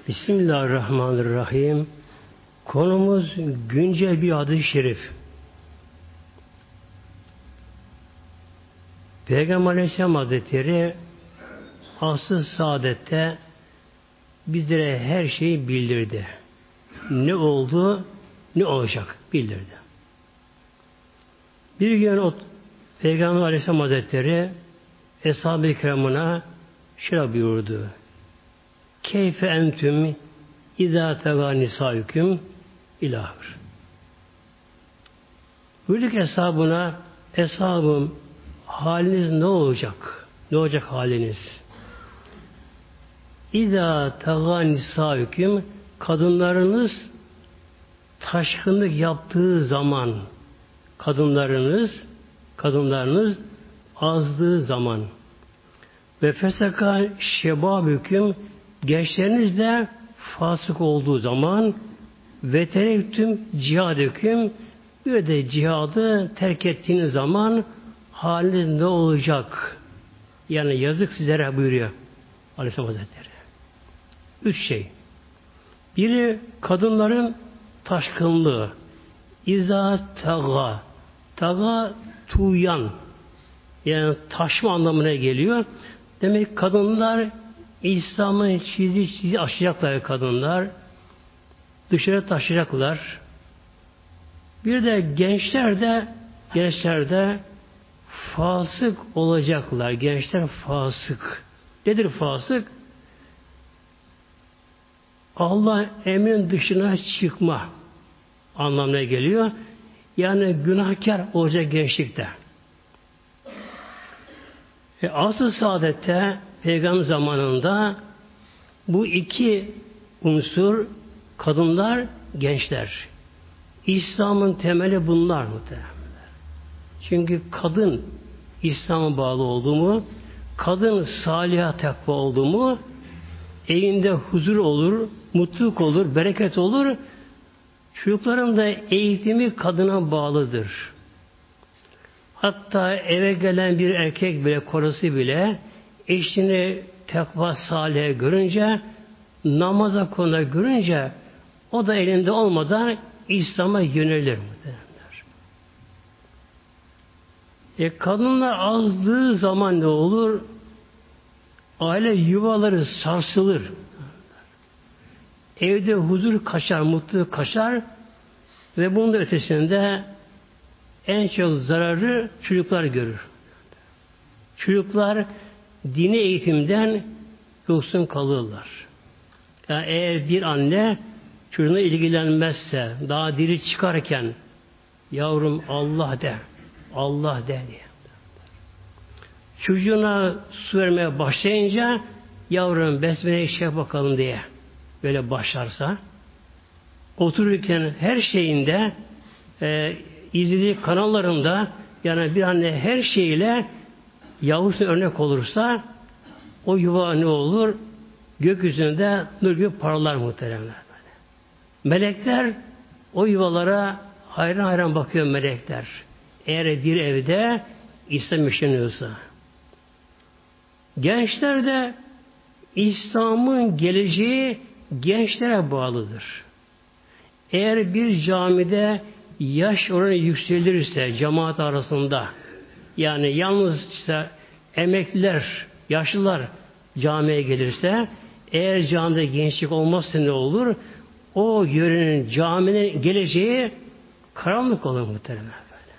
Bismillahirrahmanirrahim. Konumuz güncel bir hadis-i şerif. Peygamber Aleyhisselam Hazretleri asr-ı saadette bizlere her şeyi bildirdi. Ne oldu, ne olacak bildirdi. Bir gün o Peygamber Aleyhisselam Hazretleri Eshab-ı Kiram'ına şöyle buyurdu. Keyfe entüm izâ tegâ nisâüküm ilâhır. Buyurdu ki eshabım haliniz ne olacak? Ne olacak haliniz? İzâ tegâ nisâüküm kadınlarınız taşkınlık yaptığı zaman kadınlarınız azdığı zaman ve feseka şebâbüküm gençleriniz de fasık olduğu zaman ve terektüm cihadüküm bir de cihadı terk ettiğiniz zaman haliniz ne olacak? Yani yazık sizlere buyuruyor Aleyhisselam Hazretleri. 3 şey. Biri kadınların taşkınlığı. İzâ tagâ. Tagâ tuğyan. Yani taşma anlamına geliyor. Demek kadınlar İslam'ın çizi aşacaklar kadınlar. Dışarı taşıyacaklar. Bir de gençler de fasık olacaklar. Gençler fasık. Nedir fasık? Allah emrin dışına çıkma anlamına geliyor. Yani günahkar olacak gençlikte. Asr-ı saadette Peygamber zamanında bu iki unsur kadınlar, gençler. İslam'ın temeli bunlar muhtemelen. Çünkü kadın İslam'a bağlı oldu mu, kadın salih takva oldu mu, evinde huzur olur, mutluluk olur, bereket olur. Çocukların da eğitimi kadına bağlıdır. Hatta eve gelen bir erkek bile, korası bile eşini takva salih görünce, namaza konuda görünce o da elinde olmadan İslam'a yönelir muhtemelenler. Kadınlar azdığı zaman ne olur? Aile yuvaları sarsılır. Evde huzur kaçar, mutluluk kaçar ve bunun da ötesinde en çok zararı çocuklar görür. Çocuklar dini eğitimden yoksun kalırlar. Yani eğer bir anne çocuğuna ilgilenmezse, daha diri çıkarken yavrum Allah de diye. Çocuğuna su vermeye başlayınca yavrum besmele'ye şey bakalım diye böyle başlarsa otururken her şeyinde izlediği kanallarında yani bir anne her şeyiyle yavrusuna örnek olursa o yuva ne olur? Gökyüzünde nur gibi parlar muhteremler. Melekler o yuvalara hayran hayran bakıyor melekler. Eğer bir evde İslam yaşanıyorsa. Gençler de İslam'ın geleceği gençlere bağlıdır. Eğer bir camide yaş oranı yükselirse cemaat arasında yani yalnız işte emekliler, yaşlılar camiye gelirse eğer camide gençlik olmazsa ne olur? O yörenin caminin geleceği karanlık olur muhtemelen böyle.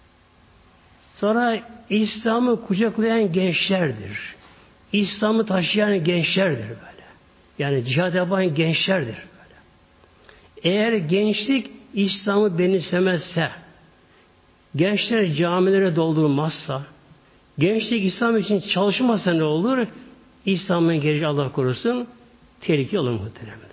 Sonra İslam'ı kucaklayan gençlerdir. İslam'ı taşıyan gençlerdir böyle. Yani cihad yapan gençlerdir böyle. Eğer gençlik İslam'ı benimsemezse, gençler camilere doldurmazsa, gençlik İslam için çalışmazsa ne olur? İslam'ın geleceği Allah korusun tehlike olur muhteremler.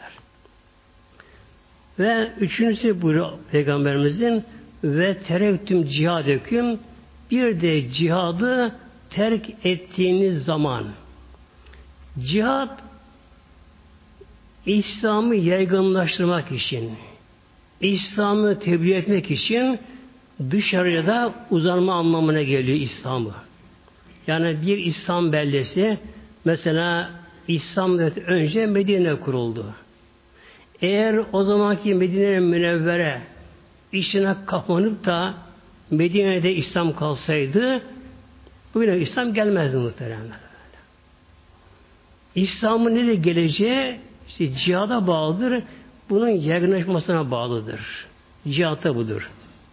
Ve üçüncüsü buyuruyor Peygamberimizin ve terektüm cihadeküm bir de cihadı terk ettiğiniz zaman cihad İslam'ı yaygınlaştırmak için İslam'ı tebliğ etmek için dışarıya da uzanma anlamına geliyor İslam'ı. Yani bir İslam beldesi mesela İslam önce Medine kuruldu. Eğer o zamanki Medine-i Münevvere içine kapanıp da Medine'de İslam kalsaydı bugüne İslam gelmezdi muhteremler. İslam'ın ne de geleceği işte cihada bağlıdır. Bunun yaygınlaşmasına bağlıdır. Cihatta budur.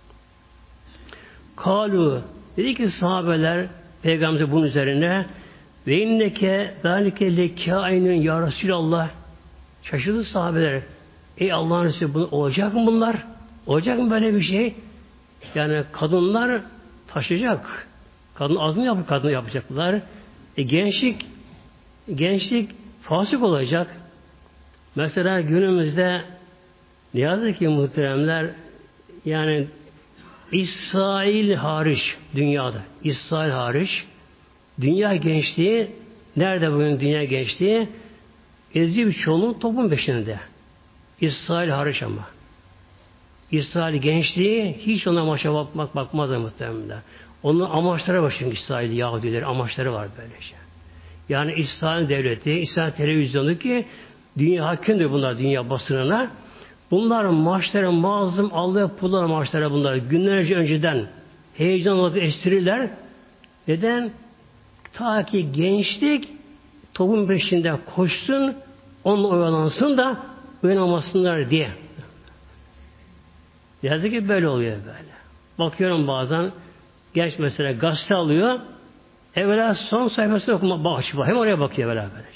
Kalu dedi ki sahabeler Peygamber bunun üzerine ve inneke zalike lekâinun ya Resulallah. Şaşırdı sahabeler. Ey Allah'ın Resulü olacak mı bunlar? Olacak mı böyle bir şey? Yani kadınlar taşıyacak. Kadın az mı yapıp kadın yapacaklar? Gençlik fasık olacak. Mesela günümüzde ne yazık ki muhteremler yani İsrail hariç dünyada İsrail hariç dünya gençliği nerede bugün dünya gençliği? Ezici bir çoğunluğun toplum peşinde. İsrail hariç ama. İsrail gençliği hiç ona maça bakmaz muhtemelen. Onun amaçları var çünkü İsrail Yahudileri amaçları var böylece. Yani İsrail devleti, İsrail televizyonu ki dünya hakimdir bunlar dünya basınına. Bunlar maçları mazlum aldığı pullar maçları bunlar. Günlerce önceden heyecanla estirirler. Neden? Ta ki gençlik toplum peşinde koşsun, onunla oyalansın da oynamasınlar diye. Yazık ki böyle oluyor böyle. Bakıyorum bazen genç mesela gazete alıyor. Evvela son sayfasını okuma bakıyor. Hem oraya bakıyor böylece.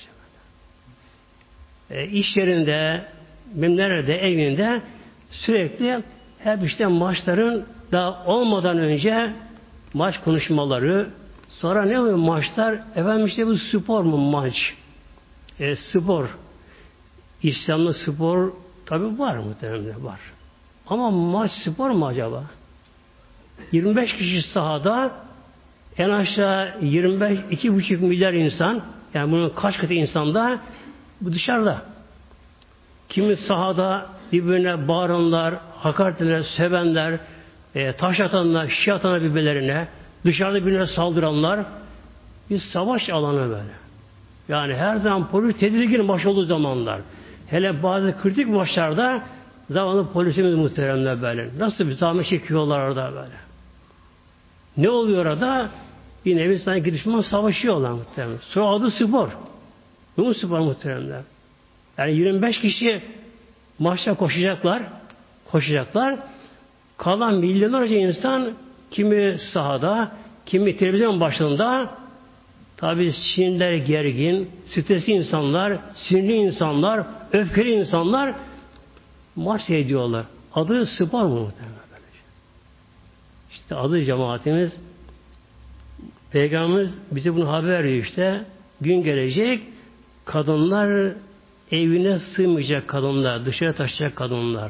İş yerinde, nerede, evinde sürekli hep işte maçların daha olmadan önce maç konuşmaları, sonra ne oluyor maçlar? Efendim işte bu spor mu maç? Spor. İslam'da spor tabi var muhtemelen var. Ama maç spor mu acaba? 25 kişi sahada en aşağı 2,5 milyar insan yani bunun kaç katı insanda bu dışarıda. Kimi sahada birbirine bağıranlar, hakaret edenler, sevenler, taş atanlar, şişe atanlar birbirlerine, dışarıda birbirine saldıranlar bir savaş alanı böyle. Yani her zaman polis tedirgin baş olduğu zamanlar. Hele bazı kritik maçlarda zamanlı polisimiz muhteremler böyle. Nasıl bir zahmet çekiyorlar orada böyle. Ne oluyor orada? Bir nevi sanki düşman savaşıyorlar muhteremler. Sonra adı spor. Bu spor muhteremler. Yani 25 kişi maçta koşacaklar. Kalan milyonlarca insan kimi sahada, kimi televizyon başında tabi sinirler gergin, stresli insanlar, sinirli insanlar, öfkeli insanlar maç seyrediyorlar. Adı spor mu muhtemelen? İşte adı cemaatimiz Peygamberimiz bize bunu haber veriyor işte. Gün gelecek kadınlar evine sığmayacak kadınlar, dışarı taşıyacak kadınlar.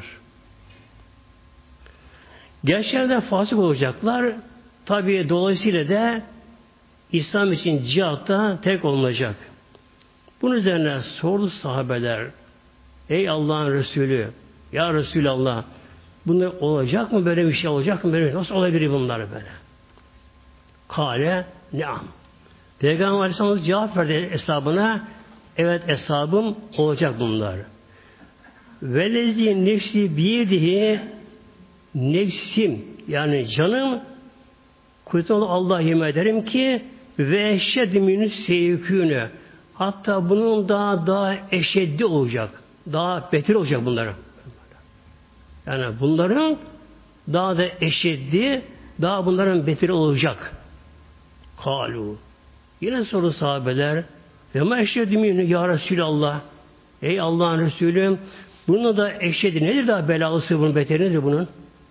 Gençlerden fasık olacaklar. Tabii dolayısıyla da İslam için cihatta tek olunacak. Bunun üzerine sordu sahabeler. Ey Allah'ın Resulü, ya Resulallah, bunlar olacak mı böyle bir şey olacak mı böyle? Nasıl olabilir bunlar böyle? Kale ne'am. Peygamber Aleyhisselam cevap verdi hesabına. Evet hesabım olacak bunlar. Velezi nefsi biyedihi nefsim yani canım kuyruğunu Allah yemin ederim ki ve eşşedimünü sevkünü hatta bunun daha eşeddi olacak. Daha beter olacak bunların. Yani bunların daha da eşeddi daha bunların beteri olacak. Kalu. Yine soru sahabeler ve ma eşedimünü ya Resulallah ey Allah'ın Resulü bunun da eşeddi nedir daha belalısı bunun beteri nedir bunun?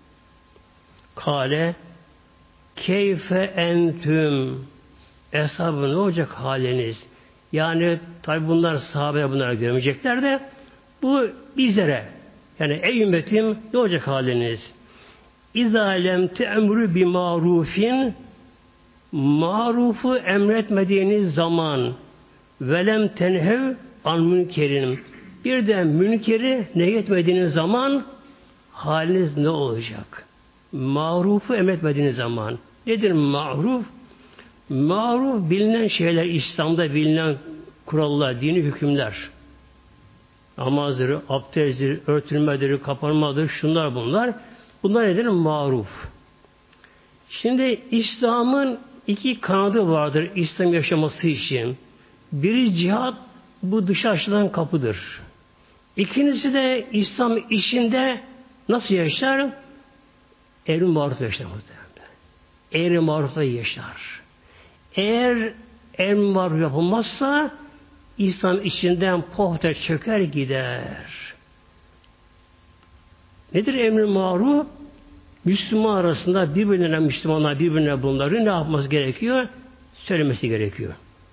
Kale keyfe entüm hesabı ne olacak haliniz? Yani tabi bunlar sahabe bunları görmeyecekler de bu bizlere yani ey ümmetim ne olacak haliniz? İzâ lem te'emrü bi marufin marufu emretmediğiniz zaman velem tenhev an münkerin bir de münkeri nehyetmediğiniz zaman haliniz ne olacak? Marufu emretmediğiniz zaman. Nedir maruf? Maruf bilinen şeyler, İslam'da bilinen kurallar, dini hükümler. Namazdır, abdesttir, örtülmedir, kapanmadır, şunlar bunlar. Bunlar nedir? Maruf. Şimdi İslam'ın iki kanadı vardır İslam yaşaması için. Biri cihat, bu dışa açılan kapıdır. İkincisi de İslam içinde nasıl yaşar? Emri maruf yaşar. Emri marufla yaşar. Eğer emri maruf yapılmazsa İslam içinden pohter çöker gider. Nedir emri maruf? Müslüman arasında Müslümanlar birbirine bunları ne yapması gerekiyor? Söylemesi gerekiyor.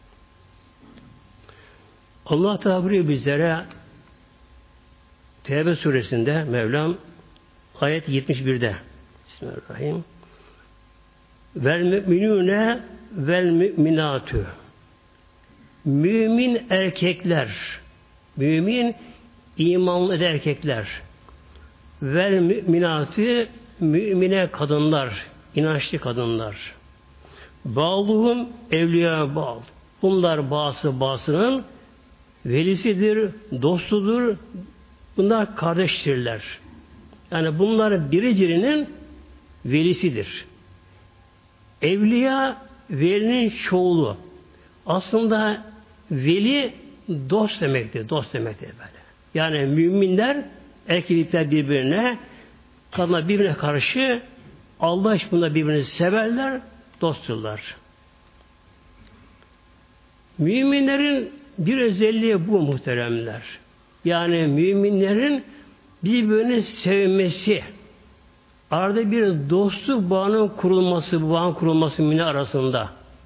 Allah Teala buyuruyor bizlere Tevbe suresinde Mevlam ayet 71'de Bismillahirrahmanirrahim. Vel müminune vel müminatü. Mümin erkekler, mümin imanlı erkekler, vel müminatü, mümine kadınlar, inançlı kadınlar. Bağluhum evliya bağlı. Bunlar bazısının velisidir, dostudur. Bunlar kardeştirler. Yani bunlar biricinin velisidir. Evliya, velinin çoğulu. Aslında veli dost demektir. Dost demektir böyle. Yani müminler, erkekler birbirine, kadınlar birbirine karşı Allah aşkına birbirini severler, dostturlar. Müminlerin bir özelliği bu muhteremler. Yani müminlerin birbirini sevmesi, arada bir dostluk bağının kurulması, bu bağın kurulması mümin arasında.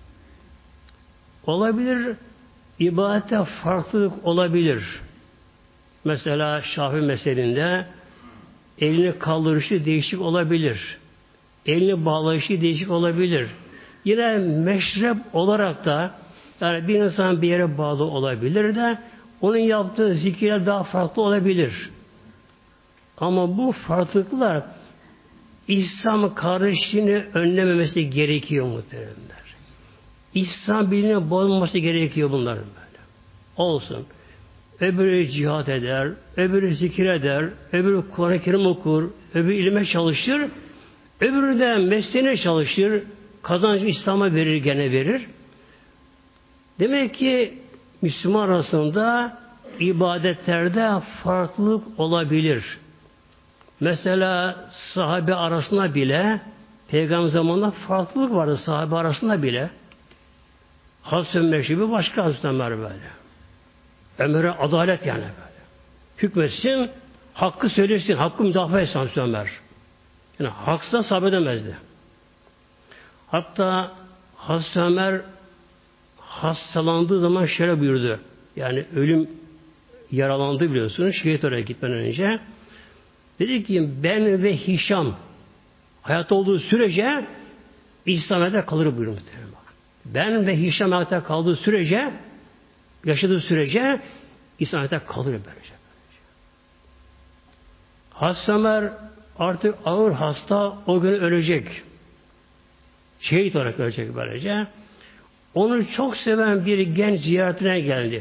Olabilir, ibadete farklılık olabilir. Mesela Şafii mezhebinde elini kaldırışı değişik olabilir. Elini bağlayışı değişik olabilir. Yine meşrep olarak da yani bir insan bir yere bağlı olabilir de onun yaptığı zikirler daha farklı olabilir. Ama bu farklılıklar İslam kardeşliğini önlememesi gerekiyor muhteremler. İslam birliğine bozulması gerekiyor bunların böyle. Olsun. Öbürü cihat eder, öbürü zikir eder, öbürü Kur'an-ı Kerim okur, öbürü ilme çalışır, öbürü de mesleğine çalışır, kazancı İslam'a verir, gene verir. Demek ki Müslüman arasında ibadetlerde farklılık olabilir. Mesela sahabe arasında bile Peygamber zamanında farklılık vardı sahabe arasında bile. Hazreti Ömer gibi başka Hazreti Ömer böyle. Ömer'e adalet yani böyle. Hükmetsin, hakkı söylesin, hakkı müdafaa etsin Hazreti Ömer. Yani haksızdan sabredemezdi. Hatta Hazreti Ömer hastalandığı zaman şöyle buyurdu. Yani ölüm yaralandı biliyorsunuz. Şehit oraya gitmeden önce. Dedi ki ben ve Hişam hayatta olduğu sürece İslam'da kalır buyurdu. Ben ve Hişam hayatta kaldığı sürece yaşadığı sürece İslam'da kalır böylece. Hazreti Ömer artık ağır hasta o gün ölecek. Şehit olarak ölecek böylece. Onu çok seven bir genç ziyaretine geldi.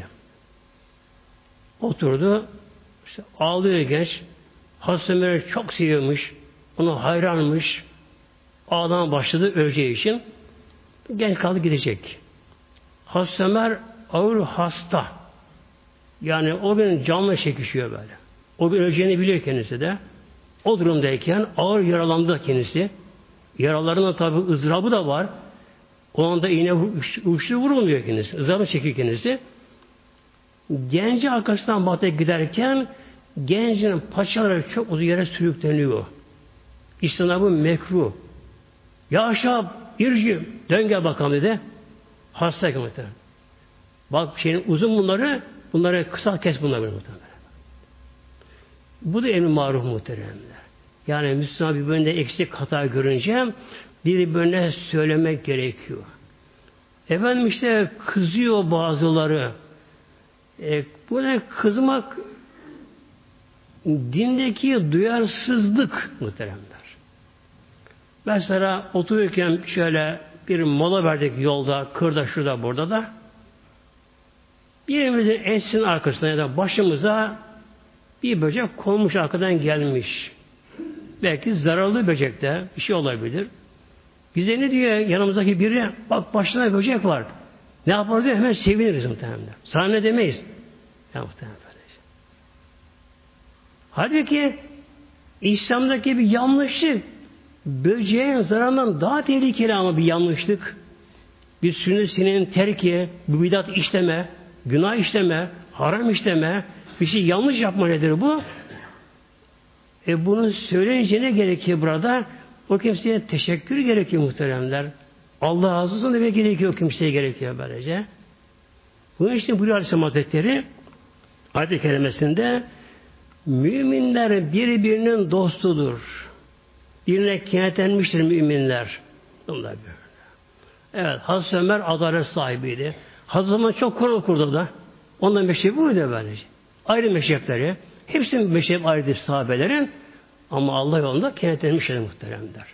Oturdu. İşte ağlıyor genç. Hazreti Ömer'i çok seviyormuş. Ona hayranmış. Ağlamaya başladı öleceği için. Genç kaldı gidecek. Hazreti Ömer ağır hasta. Yani o gün canla çekişiyor böyle. O gün öleceğini biliyor kendisi de. O durumdayken ağır yaralandı kendisi. Yaralarının tabi ızdırabı da var. O anda iğne uçlu vurulmuyor kendisi. Izdırabı çekiyor kendisi. Genci arkasından batıya giderken gencin paçaları çok uzun yere sürükleniyor. İslam'da bu mekruh. Ya aşağı irci dön gel bakalım dedi. Hastayken muhtemelen. Bak şeyin uzun bunları kısa kes bunları muhtemelen. Bu da emri maruf muhteremler. Yani Müslüman birbirinde eksik hata görünce birbirine söylemek gerekiyor. Efendim işte kızıyor bazıları. Bu ne kızmak dindeki duyarsızlık muhteremler. Mesela otururken şöyle bir mola verdik yolda, kırda, şurada, burada da birimizin ensinin arkasına ya da başımıza Bir böcek konmuş arkadan gelmiş. Belki zararlı böcek de bir şey olabilir. Bize ne diyor yanımızdaki biri? Bak başına böcek var. Ne yapar diyor? Hemen seviniriz muhtemelen. Sana ne demeyiz? Ya muhtemelen böylece. Halbuki İslam'daki bir yanlışlık böceğin zararından daha tehlikeli ama bir yanlışlık. Bir sünnesinin terki, bir bidat işleme, günah işleme, haram işleme, bir şey yanlış yapma nedir bu? Bunu söyleyince ne gerekiyor burada? O kimseye teşekkür gerekiyor muhteremler. Allah razı olsun demek gerekiyor, o kimseye gerekiyor böylece. Bunun için buyuruyor Aleyhisselam Hazretleri ayet-i kerimesinde müminler birbirinin dostudur. Birine kenetlenmiştir müminler. Bunlar böyle. Evet, Hazreti Ömer adalet sahibiydi. Hazreti Ömer çok Kur'an okurdu da. Ondan meşrebi buydu böylece. Ayrı meşrepleri. Hepsinin meşrebi ayrıdır sahabelerin. Ama Allah yolunda kenetlenmişler muhteremler.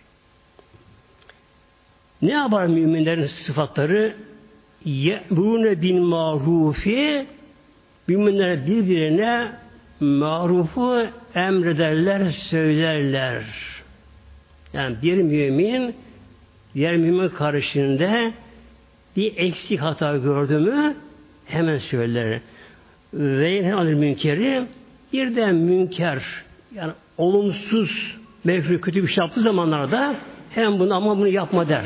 Ne yapar müminlerin sıfatları? Ye'murune bin marufi, müminler birbirine marufu emrederler, söylerler. Yani bir mümin diğer mümin karşısında bir eksik hata gördü mü hemen söyler. Ve yenhâ münkeri, bir de münker, yani olumsuz, mevzu kötü bir şey yaptığı zamanlarda hem bunu ama bunu yapma der.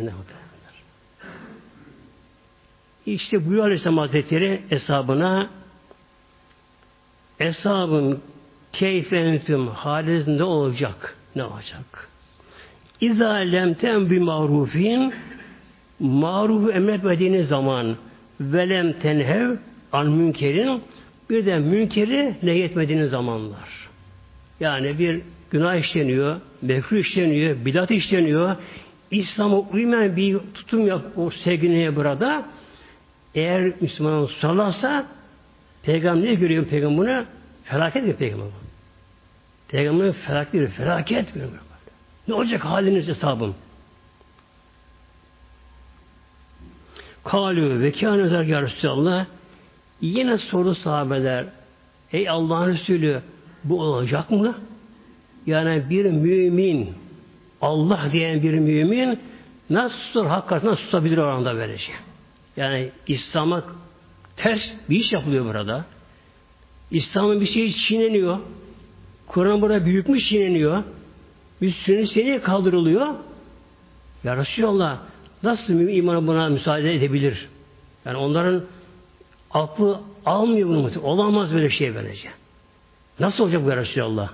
İşte buyuruyor Aleyhisselam Hazretleri hesabın keyfenitüm halinde olacak. Ne olacak? İzâ lem tenbi marufin, marufu emretmediğiniz zaman velem tenhev an münkerin, bir de münkeri nehyetmediğiniz zamanlar. Yani bir günah işleniyor, mekruh işleniyor, bidat işleniyor, İslam'a uymayan bir tutum yap o sevgiliye burada. Eğer Müslüman sallarsa Peygamber ne görüyor Peygamber buna? Felaket görüyor Peygamber. Peygamber'in felaket görüyor. Ne olacak haliniz hesabım? Kâlû ve kâne zâr ya Resulallah. Yine soru sahabeler, ey Allah'ın Resulü, bu olacak mı? Yani bir mümin, Allah diyen bir mümin nasıl tutar, hakikaten nasıl tutabilir oranda böylece? Yani İslam'a ters bir iş yapılıyor burada. İslam'ın bir şeyi çiğneniyor. Kur'an burada büyükmüş çiğneniyor. Bir sünnet seneye kaldırılıyor. Ya Resulallah, nasıl mümin imanı buna müsaade edebilir? Yani onların aklı almıyor bunu. Olamaz böyle şey böylece. Nasıl olacak bu ya Resulallah?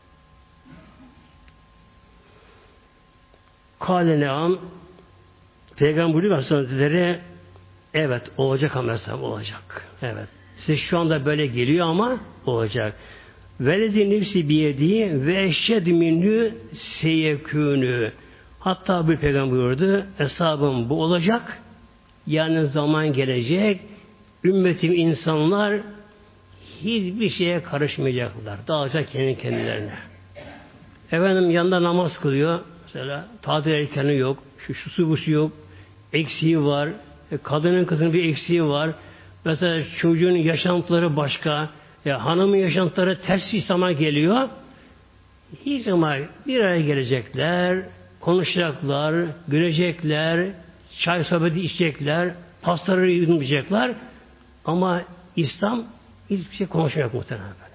Kâle ne'am, Peygamber buyuruyor Hazretleri, evet olacak ama olacak. Evet. Size şu anda böyle geliyor ama olacak. Velezi nefsi biyediği ve eşşed minhü seyekûnü. Hatta bir peygamber buyurdu, hesabım bu olacak. Yani zaman gelecek. Ümmetim insanlar hiçbir şeye karışmayacaklar. Dağılacak kendi kendilerine. Efendim yanında namaz kılıyor. Mesela tatil erkeni yok. Şusu busu yok. Eksiği var. Kadının kızının bir eksiği var. Mesela çocuğun yaşantıları başka. Hanımın yaşantıları ters İslam'a geliyor. Hiç zaman bir araya gelecekler. Konuşacaklar. Gülecekler. Çay sohbeti içecekler. Pastaları yudumlayacaklar. Ama İslam hiçbir şey konuşmuyor muhtemelen böyle.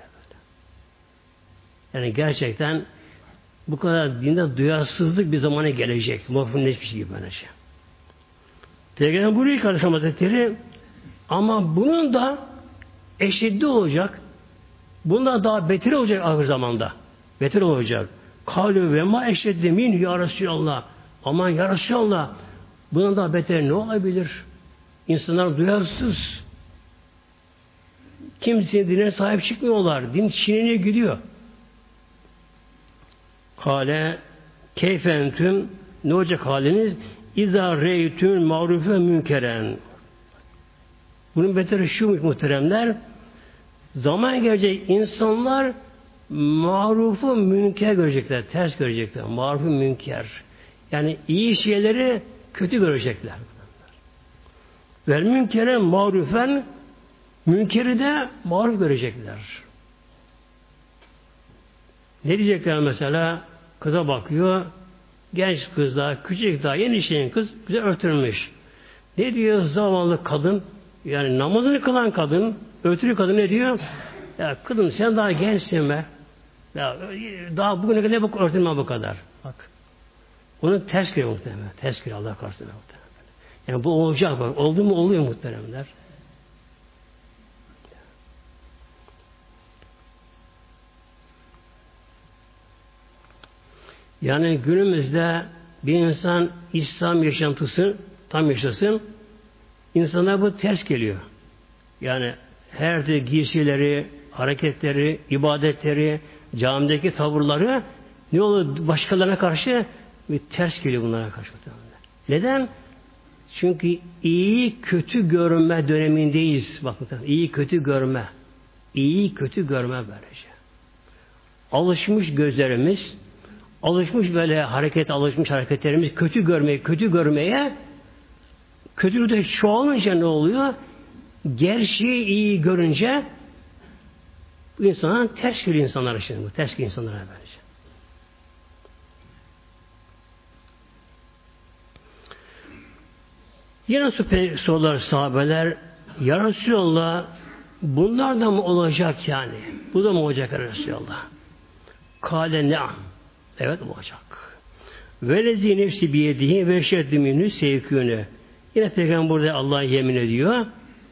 Yani gerçekten bu kadar dinde duyarsızlık bir zamana gelecek. Muhtemelen gibi böyle şey. Peygamber buyuruyor ki Aleyhisselam Hazretleri, ama bunun da eşiddi olacak. Bundan daha beter olacak ahir zamanda. Beter olacak. Kâlû ve mâ eşedde minhü ya Resulallah. Aman ya Resulallah. Bundan daha beter ne olabilir? İnsanlar duyarsız. Kimsenin dinine sahip çıkmıyorlar. Din çiğneniyor gidiyor. Kâle keyfentüm, ne olacak haliniz? İzâ reytün ma'rufe münkeren. Bunun beteri şuymuş muhteremler. Zaman gelecek insanlar marufu münker görecekler. Ters görecekler. Marufu münker. Yani iyi şeyleri kötü görecekler. Vel münkere marufen, münkeri de maruf görecekler. Ne diyecekler mesela? Kıza bakıyor. Genç kız daha, küçük daha, yeni şeyin kız güzel örtülmüş. Ne diyor zavallı kadın? Yani namazını kılan kadın, örtülü kadın ne diyor? Ya kızım sen daha gençsin be. Ya, daha bugüne kadar ne bu örtülme bu kadar. Bak. Bunu ters giriyor muhtemelen. Ters giriyor Allah karşısına muhtemelen. Yani bu olacak bak. Oldu mu oluyor muhteremler. Yani günümüzde bir insan İslam yaşantısı tam yaşasın, insana bu ters geliyor. Yani her de giysileri, hareketleri, ibadetleri, camideki tavırları ne olur başkalarına karşı bir ters geliyor bunlara karşı. Neden? Çünkü iyi kötü görme dönemindeyiz. Bakın iyi kötü görme. İyi kötü görme böylece. Alışmış gözlerimiz, alışmış böyle alışmış hareketlerimiz kötü görmeye kötülük de çoğalınca ne oluyor? Gerçeği iyi görünce bu insana ters geliyor insanlara şimdi. Ters geliyor insanlara böylece. Yine sorular sahabeler, ya Resulallah bunlar da mı olacak yani? Bu da mı olacak ya Resulallah? Kâle ne'am. Evet olacak. Velezi nefsi biyedihi ve şeddi minhü sevkûne. Yine Peygamber burada Allah'a yemin ediyor.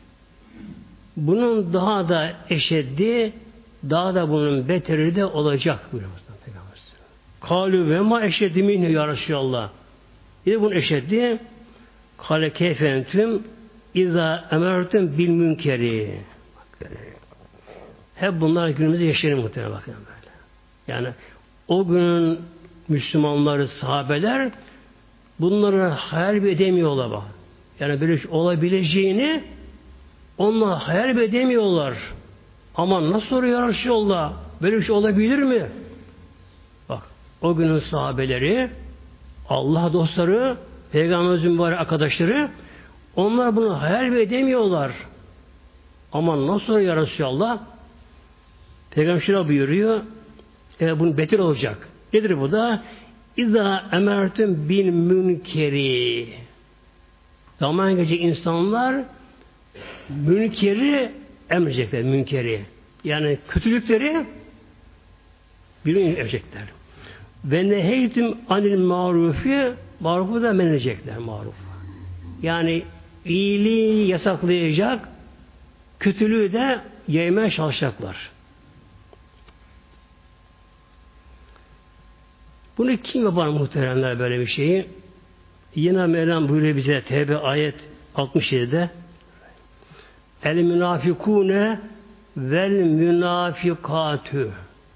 Bunun daha da eşeddi, daha da bunun beteri de olacak buyuruyor Peygamber. Kâlü ve ma eşeddi minhü ya Resulallah. Yine bunun eşeddi. Kâle keyfentüm izâ emertüm bil münkeri. Hep bunlar günümüzde yaşanıyor muhtemelen bakın böyle. Yani o günün Müslümanları, sahabeler bunları hayal edemiyorlar bak. Yani böyle şey olabileceğini onlar hayal edemiyorlar. Ama nasıl oluyor Resulullah? Böyle bir şey olabilir mi? Bak o günün sahabeleri, Allah dostları, Peygamberimizin mübarek arkadaşları onlar bunu hayal edemiyorlar. Ama nasıl oluyor Resulullah? Peygamber şöyle buyuruyor. Bunun beter olacak. Nedir bu da? İza emertüm bil münkeri. Zaman gece insanlar münkeri emredecekler. Münkeri. Yani kötülükleri emredecekler. Ve neheytüm anil marufi, marufu da men edecekler. Maruf. Yani iyiliği yasaklayacak, kötülüğü de yaymaya çalışacaklar. Bunu kim yapar muhteremler böyle bir şeyi? Yine Mevlam buyuruyor bize Tevbe ayet 67'de El münafikune vel münafikatü.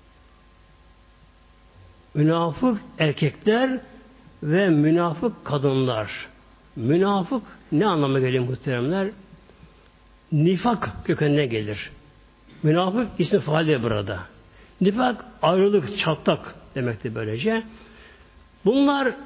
Münafık erkekler ve münafık kadınlar. Münafık ne anlama geliyor muhteremler? Nifak kökenine gelir. Münafık ismi faali burada. Nifak ayrılık, çatlak demektir böylece. Bunlar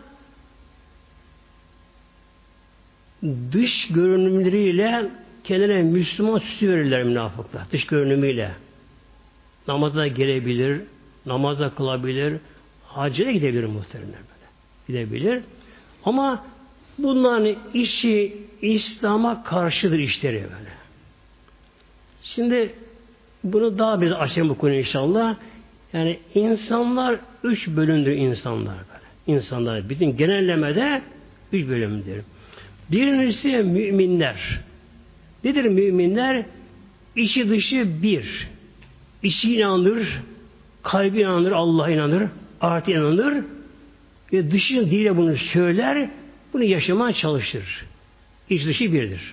dış görünümleriyle kendine Müslüman süsü verirler münafıklar. Dış görünümüyle. Namaza gelebilir, namaza kılabilir, hacca gidebilir muhtemelen böyle. Gidebilir. Ama bunların işi İslam'a karşıdır işleri böyle. Şimdi bunu daha bir açayım bu konuyu inşallah. Yani insanlar 3 bölümdür insanlar böyle. İnsanlar bütün genellemede 3 bölümdür. Birincisi müminler. Nedir müminler? İçi dışı bir. İçi inanır, kalbi inanır, Allah'a inanır, ahirete inanır ve dışı diliyle bunu söyler, bunu yaşamaya çalışır. İç dışı birdir.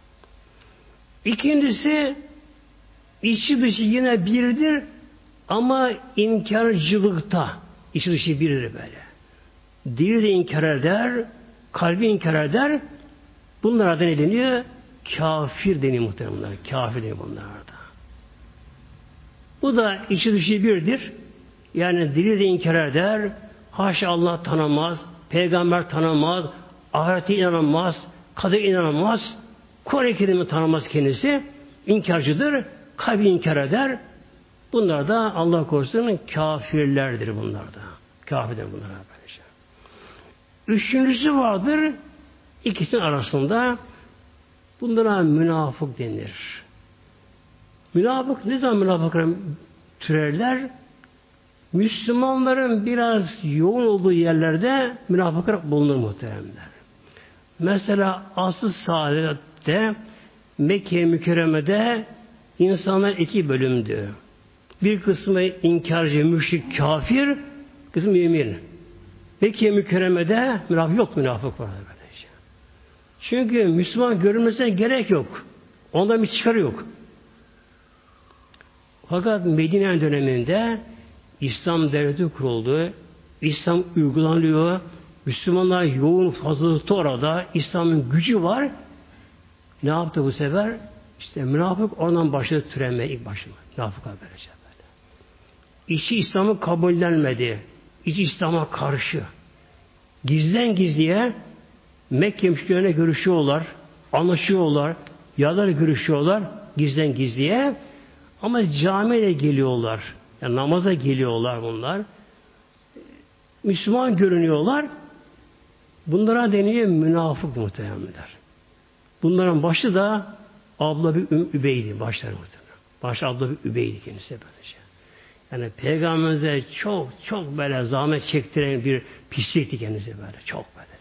İkincisi içi dışı yine birdir ama inkarcılıkta içi dışı birdir böyle. Dili de inkar eder, kalbi inkar eder. Bunlara da ne deniyor? Kafir deniyor muhtemelen. Kafir deniyor bunlara da. Bu da içi dışı birdir. Yani dili de inkar eder. Haşa Allah tanımaz, peygamber tanımaz, ahirete inanamaz, kader inanamaz, Kur'an-ı Kerim'i tanımaz kendisi. İnkarcıdır, kalbi inkar eder. Bunlar da Allah korusun kafirlerdir bunlar da. Kafirler bunlar böylece. Üçüncüsü vardır. İkisinin arasında bunlara münafık denir. Münafık ne zaman münafıklar türerler? Müslümanların biraz yoğun olduğu yerlerde münafıklar bulunur muhteremler. Mesela asr-ı saadette Mekke-i Mükerreme'de insanlar iki bölümdü. Bir kısmı inkarcı, müşrik, kafir, kısmı mümin. Mekke-i Mükerreme'de münafık var. Böylece. Çünkü Müslüman görünmesine gerek yok. Ondan bir çıkarı yok. Fakat Medine döneminde İslam devleti kuruldu. İslam uygulanıyor. Müslümanlar yoğun fazlalıkta orada. İslam'ın gücü var. Ne yaptı bu sefer? İşte münafık oradan başladı türemeye ilk başına. Münafıklar böylece böyle. İçi İslam'ı kabullenmedi. İçi İslam'a karşı. Gizlen gizliye Mekke müşrilerine görüşüyorlar. Anlaşıyorlar. Yağlarla görüşüyorlar. Gizlen gizliye. Ama camiye geliyorlar. Yani namaza geliyorlar bunlar. Müslüman görünüyorlar. Bunlara deniyor münafık muhtemelenler. Bunların başı da Abla bir Übeydi. Başları muhtemelen. Başı Abla bir Übeydi kendisi böylece. Yani Peygamberimize çok böyle zahmet çektiren bir pislikti kendisi böyle. Çok böyle.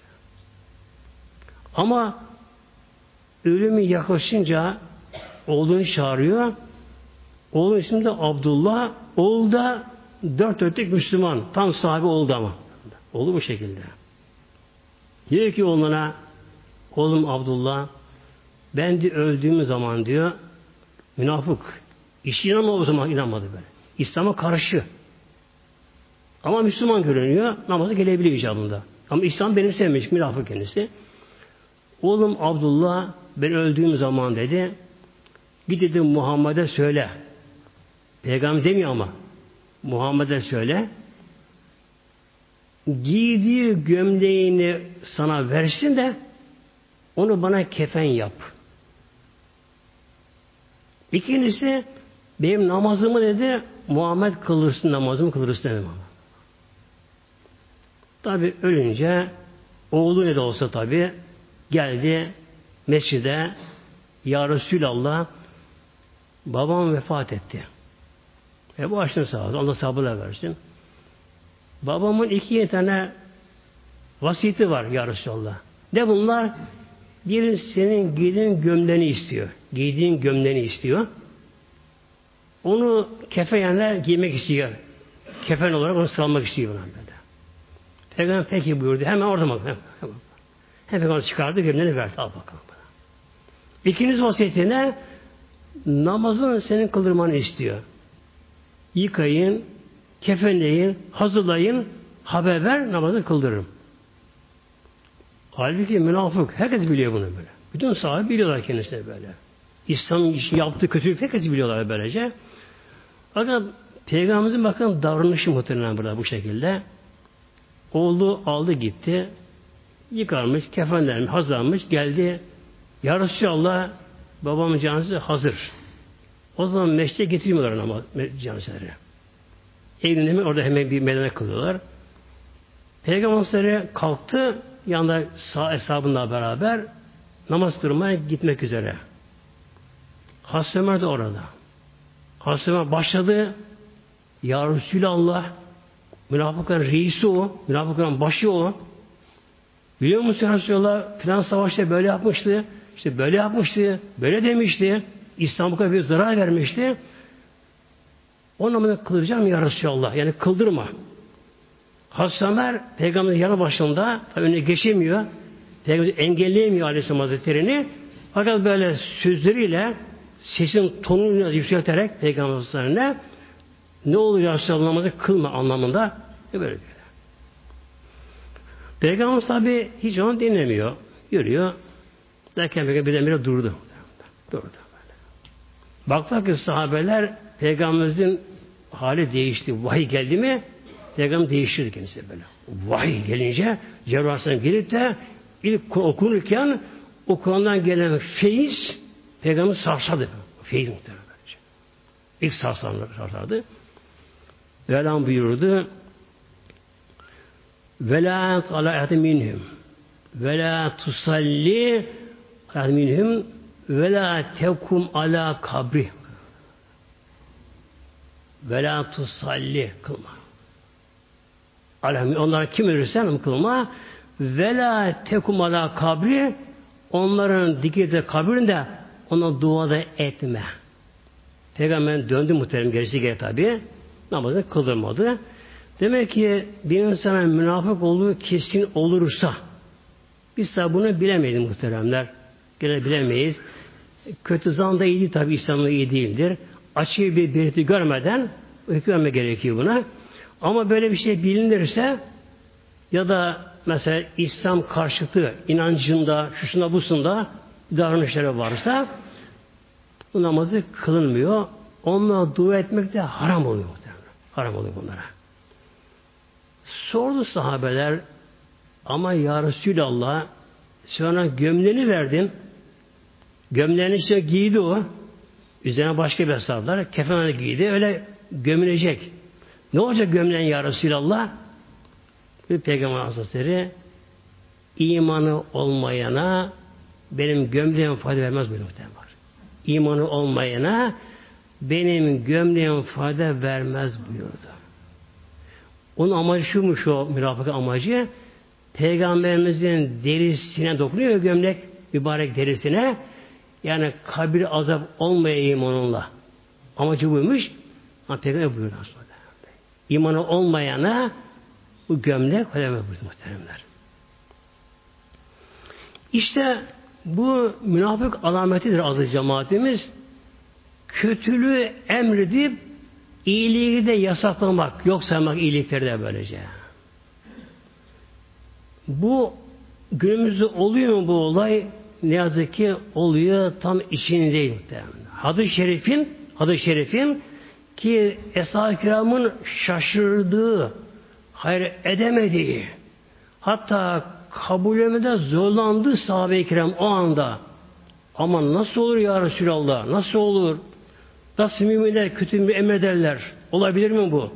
Ama ölümü yaklaşınca oğlunu çağırıyor. Oğlun ismi de Abdullah. Oğul da dört dörtlük Müslüman. Tam sahibi oldu ama. Oğlu bu şekilde. Diyor ki oğluna, oğlum Abdullah, ben de öldüğüm zaman diyor, münafık. İşi inanmadı o zaman, inanmadı böyle. İslam'a karşı. Ama Müslüman görünüyor, namaza gelebiliyor icabında. Ama İslam benimsememiş, münafık kendisi. Oğlum Abdullah, ben öldüğüm zaman dedi, git dedi Muhammed'e söyle. Peygamber demiyor ama. Muhammed'e söyle. Giydiği gömleğini sana versin de onu bana kefen yap. İkincisi benim namazımı dedi Muhammed kılırsın, namazımı kılırsın dedim ama. Tabi ölünce oğlu ne de olsa tabi geldi mescide, ya Resulallah, babam vefat etti. Bu açtın sağ olsun. Allah sabırla versin. Babamın iki tane vasiyeti var ya Resulallah. Ne bunlar? Biri senin giydiğin gömleğini istiyor. Giydiğin gömleğini istiyor. Onu kefenle giymek istiyor. Kefen olarak onu sarılmak istiyor buna böyle. Peygamber peki buyurdu. Hemen orada bak. Hemen onu çıkardı. Gömleğini verdi. Al bakalım bana. İkinci vasiyetine namazını senin kıldırmanı istiyor. Yıkayın, kefenleyin, hazırlayın, haber ver, namazı kıldırırım. Halbuki münafık, herkes biliyor bunu böyle. Bütün sahabe biliyorlar kendisine böyle. İslam'ın yaptığı kötülük herkes biliyorlar böylece. Fakat Peygamberimizin bakın davranışı muhtemelen burada bu şekilde. Oğlu aldı gitti, yıkarmış, kefenlenmiş, hazırlanmış, geldi. Ya Resulallah, babamın canısı hazır. O zaman meşte getirmiyorlar ama canseleri. Evinde mi orada hemen bir medene kılıyorlar. Peygamber kalktı yanında sağ hesabınla beraber namaz kılmaya gitmek üzere. Hazreti Ömer de orada. Hazreti Ömer başladı. Ya Resulallah, münafıkların reisi o, münafıkların başı o. Biliyor musun Resulallah filan savaşta böyle yapmıştı, işte böyle yapmıştı, böyle demişti. İslam'a bir zarar vermişti. O namazı kıldıracağım ya Resulallah. Yani kıldırma. Hazreti Ömer Peygamber'in yanı başında önüne geçemiyor. Peygamber engelleyemiyor Aleyhisselam Hazretleri'ni. Fakat böyle sözleriyle sesin tonunu yükselterek Peygamber Hazretleri'ne ne olur ya Resulallah namazı kılma anlamında böyle. Peygamber tabi hiç onu dinlemiyor. Yürüyor. Derken Peygamber birdenbire durdu. Durdu. Baktılar ki sahabeler Peygamberimizin hali değişti. Vahiy geldi mi Peygamber değiştirdi kendisi böyle. Vahiy gelince Cebrail Aleyhisselam gelip de ilk okunurken o Kur'an'dan gelen feyiz Peygamber sarsadı. Feyiz muhtemelen. İlk sarsarlardı. Mevlam buyurdu. Vela ala ehadin minhum. Vela tusalli ehadin minhum. Vela tekum ala kabri. Vela tusalli kılma. Onlar kim ölürsen kılma. Vela tekum ala kabri. Onların dikildiği kabirinde ona dua da etme. Peygamber döndü muhterem gerisi geri tabi. Namazını kıldırmadı. Demek ki bir insana münafık olduğu kesin olursa biz tabi bunu bilemeyiz muhteremler. Gene bilemeyiz. Kötü zan da iyi değil tabi, İslam'da iyi değildir. Açık bir belirti görmeden hükmetme gerekiyor buna. Ama böyle bir şey bilinirse ya da mesela İslam karşıtı inancında, şusunda busunda davranışları varsa bu namazı kılınmıyor. Onunla dua etmek de haram oluyor. Haram oluyor bunlara. Sordu sahabeler, ama ya Resulallah sonra gömleğini verdin. Gömleğini işte giydi o. Üzerine başka bir sardılar. Kefenini giydi. Öyle gömülecek. Ne olacak gömleğin ya Resulallah? Bir Peygamber Hazretleri imanı olmayana benim gömleğim fayda vermez buyuruyor. İmanı olmayana benim gömleğim fayda vermez buyurdu. Onun amacı şuymuş, o münafık amacı, Peygamberimizin derisine dokunuyor gömlek, mübarek derisine, yani kabir azap olmayayım onunla. Amacı buymuş. Ama Peygamber buyurdu sonra. İmanı olmayana bu gömlek fayda vermez buyurdu muhteremler. İşte bu münafık alametidir aziz cemaatimiz. Kötülüğü emredip iyiliği de yasaklamak, yok saymak iyilikleri de böylece. Bu günümüzde oluyor mu bu olay? Ne yazık ki oluyor, tam içindeyim. Hadis-i şerifin ki Eshab-ı Kiram'ın şaşırdığı, hayır edemediği, hatta kabulümde zorlandı sahabe-i kiram o anda. Ama nasıl olur ya Resulallah? Nasıl olur? Nasıl müminler kötü bir emrederler? Olabilir mi bu?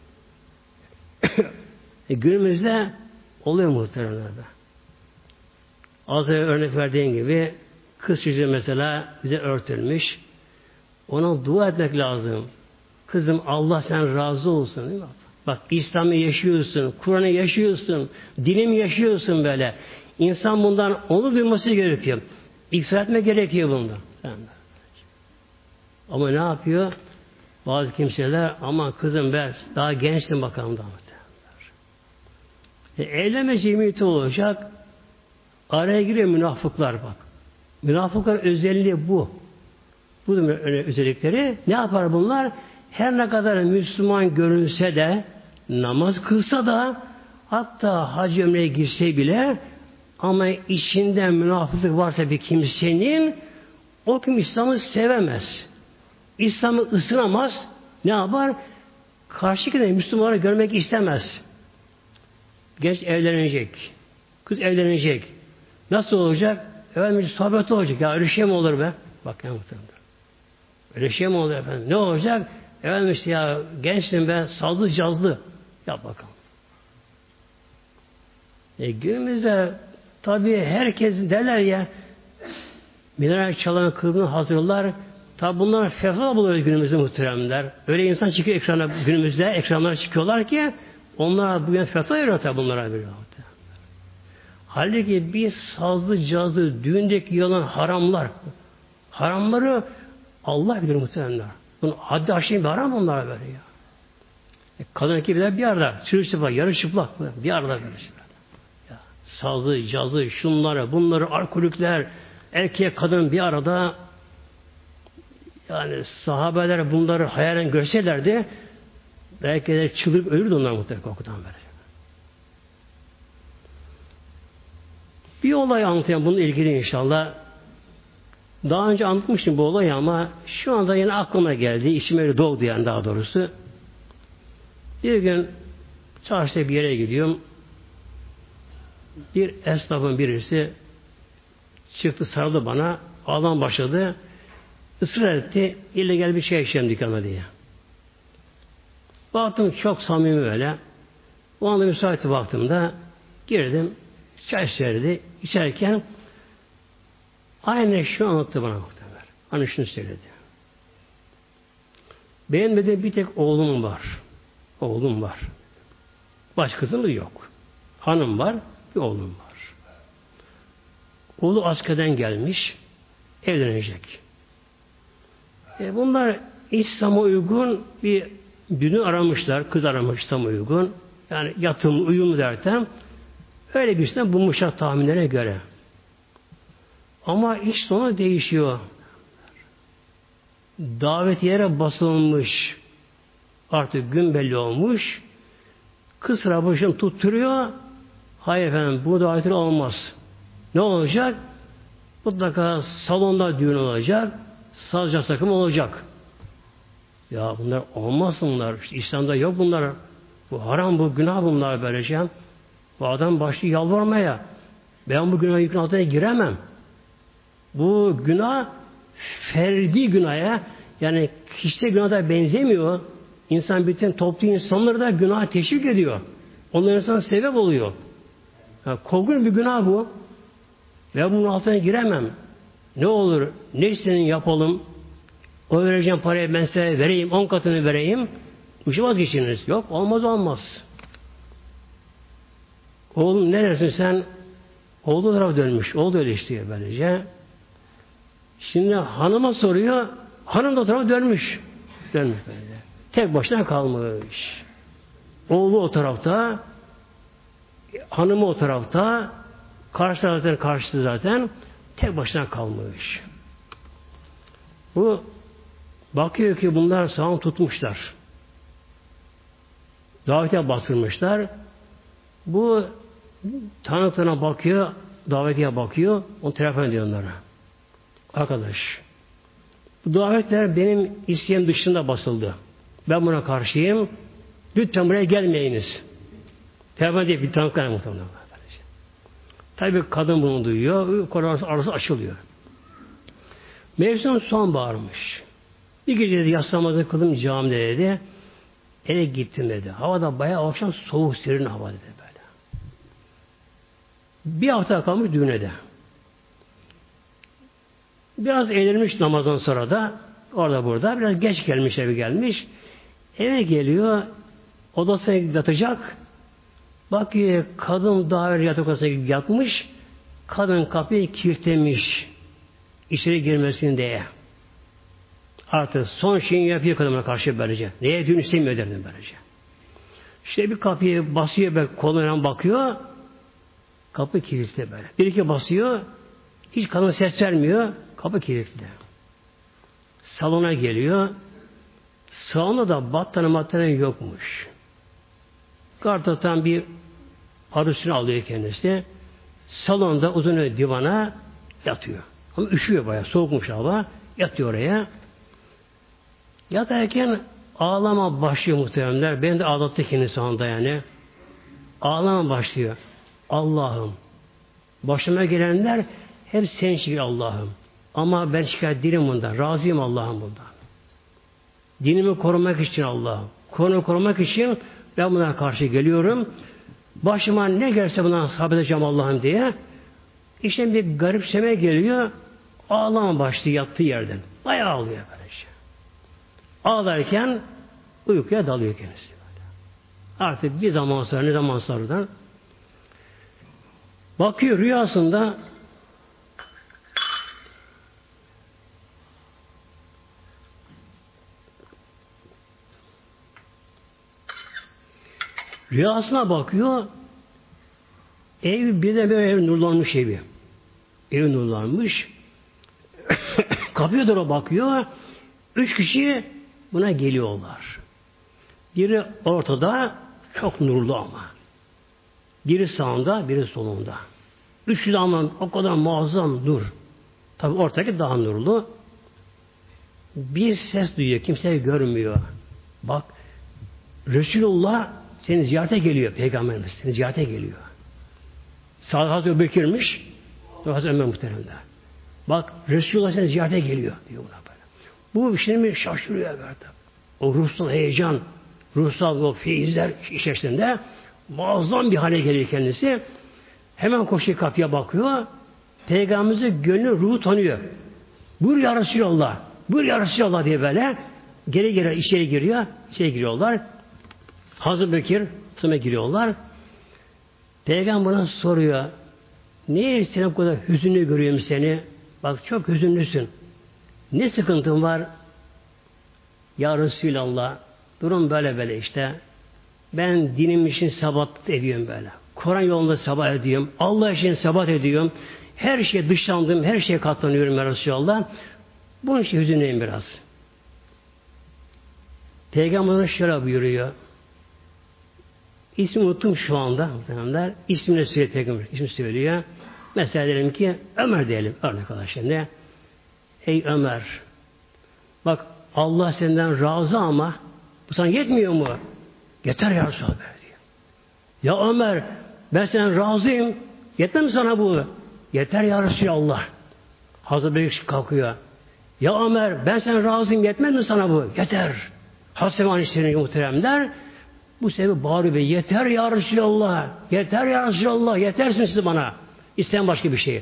Günümüzde oluyor muhteremlerde. Az önce örnek verdiğim gibi kız çocuğu mesela bize örtülmüş. Ona dua etmek lazım. Kızım Allah sen razı olsun. Değil mi? Bak İslam'ı yaşıyorsun, Kur'an'ı yaşıyorsun, dinim yaşıyorsun böyle. İnsan bundan onu duyması gerekiyor. İkrar etme gerekiyor bundan. Ama ne yapıyor? Bazı kimseler aman kızım ben daha gençsin bakalım daha. Evlenme cemiyeti olacak. Araya giriyor münafıklar bak. Münafıkların özelliği bu. Bu da özellikleri. Ne yapar bunlar? Her ne kadar Müslüman görünse de, namaz kılsa da, hatta hac ömreye girse bile, ama içinde münafıklık varsa bir kimsenin, o kim İslam'ı sevemez. İslam'ı ısınamaz. Ne yapar? Karşıdaki Müslümanları görmek istemez. Genç evlenecek. Kız evlenecek. Nasıl olacak? Efendim sohbet olacak. Ya öyle şey mi olur be? Bak ya muhtemelen. Öyle şey mi olur efendim? Ne olacak? Efendim işte ya gençsin be, sazlı cazlı. Yap bakalım. Günümüzde tabii herkes derler ya, mineral çalan kılıbını hazırlar. Tabi bunlar fevkalade buluyor günümüzde muhteremler. Öyle insan çıkıyor ekrana, günümüzde ekranlara çıkıyorlar ki onlar bugün fetva veriyor tabi bunlara veriyor. Halbuki bir sazlı cazlı düğündeki yalan haramlar. Haramları Allah bilir muhteremler. Bunun haddi aşırı bir haram onlara böyle ya. Kadın erkekler bir arada çırılçıplak, yarı çıplak bir arada böyle. Ya, sazlı, cazlı, şunları, bunları, alkolikler, erkek kadın bir arada. Yani sahabeler bunları hayalen görselerdi belki de çıldırıp ölürdü onlar muhtemelen korkudan böyle. Bir olay anlatayım bununla ilgili inşallah. Daha önce anlatmıştım bu olayı ama şu anda yine aklıma geldi. İçime öyle doğdu yani daha doğrusu. Bir gün çarşıda bir yere gidiyorum. Bir esnafın birisi çıktı sarıldı bana. Ağlam başladı. ısrar etti. İlle gel bir şey içelim dükkana diye. Baktım çok samimi öyle. O anda müsait baktığımda girdim. Çay söyledi. İçerken aynı şu anlattı bana muhtemelen. Hani şunu söyledi. Benim de bir tek oğlum var. Oğlum var. Başkasının yok. Hanım var, bir oğlum var. Oğlu askerden gelmiş, evlenecek. Bunlar İslam'a uygun bir düğünü aramışlar, kız aramış İslam'a uygun. Yani yatımlı, uyumlu derken öyle birisinden bulmuşlar tahminlere göre. Ama iş sonu değişiyor. Davetiyere basılmış. Artık gün belli olmuş. Kız sıra başını tutturuyor. Hayır efendim bu davetiye olmaz. Ne olacak? Mutlaka salonda düğün olacak. Sazca takım olacak. Ya bunlar olmaz bunlar. İşte İslam'da yok bunlar. Bu haram, bu günah bunlar böylece. Bu adam başlıyor yalvarmaya. Ben bu günah yükün altına giremem. Bu günah ferdi günaha, yani kişisel günaha da benzemiyor. İnsan bütün toplu insanları da günaha teşvik ediyor. Onlar insan sebep oluyor. Yani korkunç bir günah bu. Ve bunun altına giremem. Ne olur, ne istenin yapalım. O vereceğim parayı ben size vereyim, 10 katını vereyim. Bu vazgeçiniz. Yok, olmaz. Oğlum neresin sen? Oğlu tarafı dönmüş. Oğlu öyle istiyor böylece. Şimdi hanıma soruyor. Hanım da o tarafa dönmüş. Dönmüş böyle. Tek başına kalmış. Oğlu o tarafta, hanımı o tarafta, karşı taraftan karşıtı zaten tek başına kalmış. Bu bakıyor ki bunlar sağım tutmuşlar. Davetiye bastırmışlar. Bu tanıtına bakıyor, davetiye bakıyor, onu telefon ediyor onlara. Arkadaş, bu davetler benim isteğim dışında basıldı. Ben buna karşıyım. Lütfen buraya gelmeyiniz. Telefon diye bir tanıklar muhtemelen. Tabii kadın bunu duyuyor. Koronası arası açılıyor. Mevsim sonbaharmış. Bir gece de yaslamazı kılım camide dedi. Eve gittim dedi. Havada bayağı akşam soğuk serin hava dedi böyle. Bir hafta kalmış düğüne de. Biraz eğlenmiş namazdan sonra da orada burada. Biraz geç gelmiş, eve gelmiş. Eve geliyor. Odasına yatacak. Bakıyor kadın daha evvel yatak odasına yatmış. Kadın kapıyı kilitlemiş. İçeri girmesin diye. Artık son şeyini yapıyor kadına karşı böylece. Neye düğün istemiyor derdim böylece. İşte bir kapıyı basıyor böyle koluna bakıyor. Kapı kilitli böyle. Bir iki basıyor. Hiç kadın ses vermiyor. Kapı kilitli. Salona geliyor. Salonda da battaniye yokmuş. Kartodan bir arısını alıyor kendisi. Salonda uzun divana yatıyor. Ama üşüyor bayağı. Soğukmuş hava. Yatıyor oraya. Yatarken ağlama başlıyor muhtemelenler. Beni de ağlattı kendisi anda yani. Ağlama başlıyor. Allah'ım. Başıma gelenler hep senin şikayet Allah'ım. Ama ben şikayet değilim bundan. Razıyım Allah'ım bundan. Dinimi korumak için Allah'ım. Konuyu korumak için ben buna karşı geliyorum. Başıma ne gelse bundan sabredeceğim Allah'ım diye. İşte bir garipseme geliyor. Ağlama başlıyor yattığı yerden. Bayağı ağlıyor böylece. Ağlarken uykuya dalıyor kendisi. Artık bir zaman sonra ne zaman sonradan bakıyor rüyasında rüyasına bakıyor ev birden böyle ev nurlanmış evi. Ev nurlanmış. Kapıya doğru bakıyor. 3 kişi buna geliyorlar. Biri ortada çok nurlu ama. Biri sağında, biri solunda. Üçü de ama o kadar muazzam nur. Tabi ortadaki daha nurlu. Bir ses duyuyor. Kimse görmüyor. Bak Resulullah seni ziyarete geliyor. Peygamberimiz seni ziyarete geliyor. Sağda Hazreti Ebu Bekir'miş. Hazreti Ömer muhteremler. Bak Resulullah seni ziyarete geliyor diyor buna böyle. Bu şimdi şaşırıyor böyle. O ruhsal heyecan, ruhsal o feyizler içerisinde muazzam bir hale geliyor kendisi. Hemen koşuyor kapıya bakıyor. Peygamberimizin gönlü ruhu tanıyor. Buyur ya Resulallah. Buyur ya Resulallah diye böyle geri içeri giriyor. İçeri giriyorlar. Hazreti Bekir Tım'a giriyorlar. Peygamber soruyor. Niye sen bu kadar hüzünlü görüyorum seni? Bak çok hüzünlüsün. Ne sıkıntın var? Ya Resulallah durum böyle işte. Ben dinim için sabat ediyorum böyle. Kur'an yolunda sabat ediyorum. Allah için sabat ediyorum. Her şeye dışlandım. Her şeye katlanıyorum ya Resulallah. Bunun için hüzünlüyüm biraz. Peygamberimiz şöyle buyuruyor. İsmi unuttum şu anda. İsmini söylüyor Peygamber. İsmi söylüyor. Mesela diyelim ki Ömer diyelim. Örnek olarak şimdi. Ey Ömer. Bak Allah senden razı ama bu sana yetmiyor mu? Yeter ya Resulallah diyor. Ya Ömer ben senden razıyım. Yetmez mi sana bu? Yeter ya Resulallah. Hazreti Bekir kalkıyor. Ya Ömer ben senden razıyım. Yetmez mi sana bu? Yeter. Hazreti Aleyhisselam muhteremler bu sebebi bağırıyor be. Yeter ya Resulallah. Yeter ya Resulallah. Yetersin siz bana. İsteyen başka bir şey.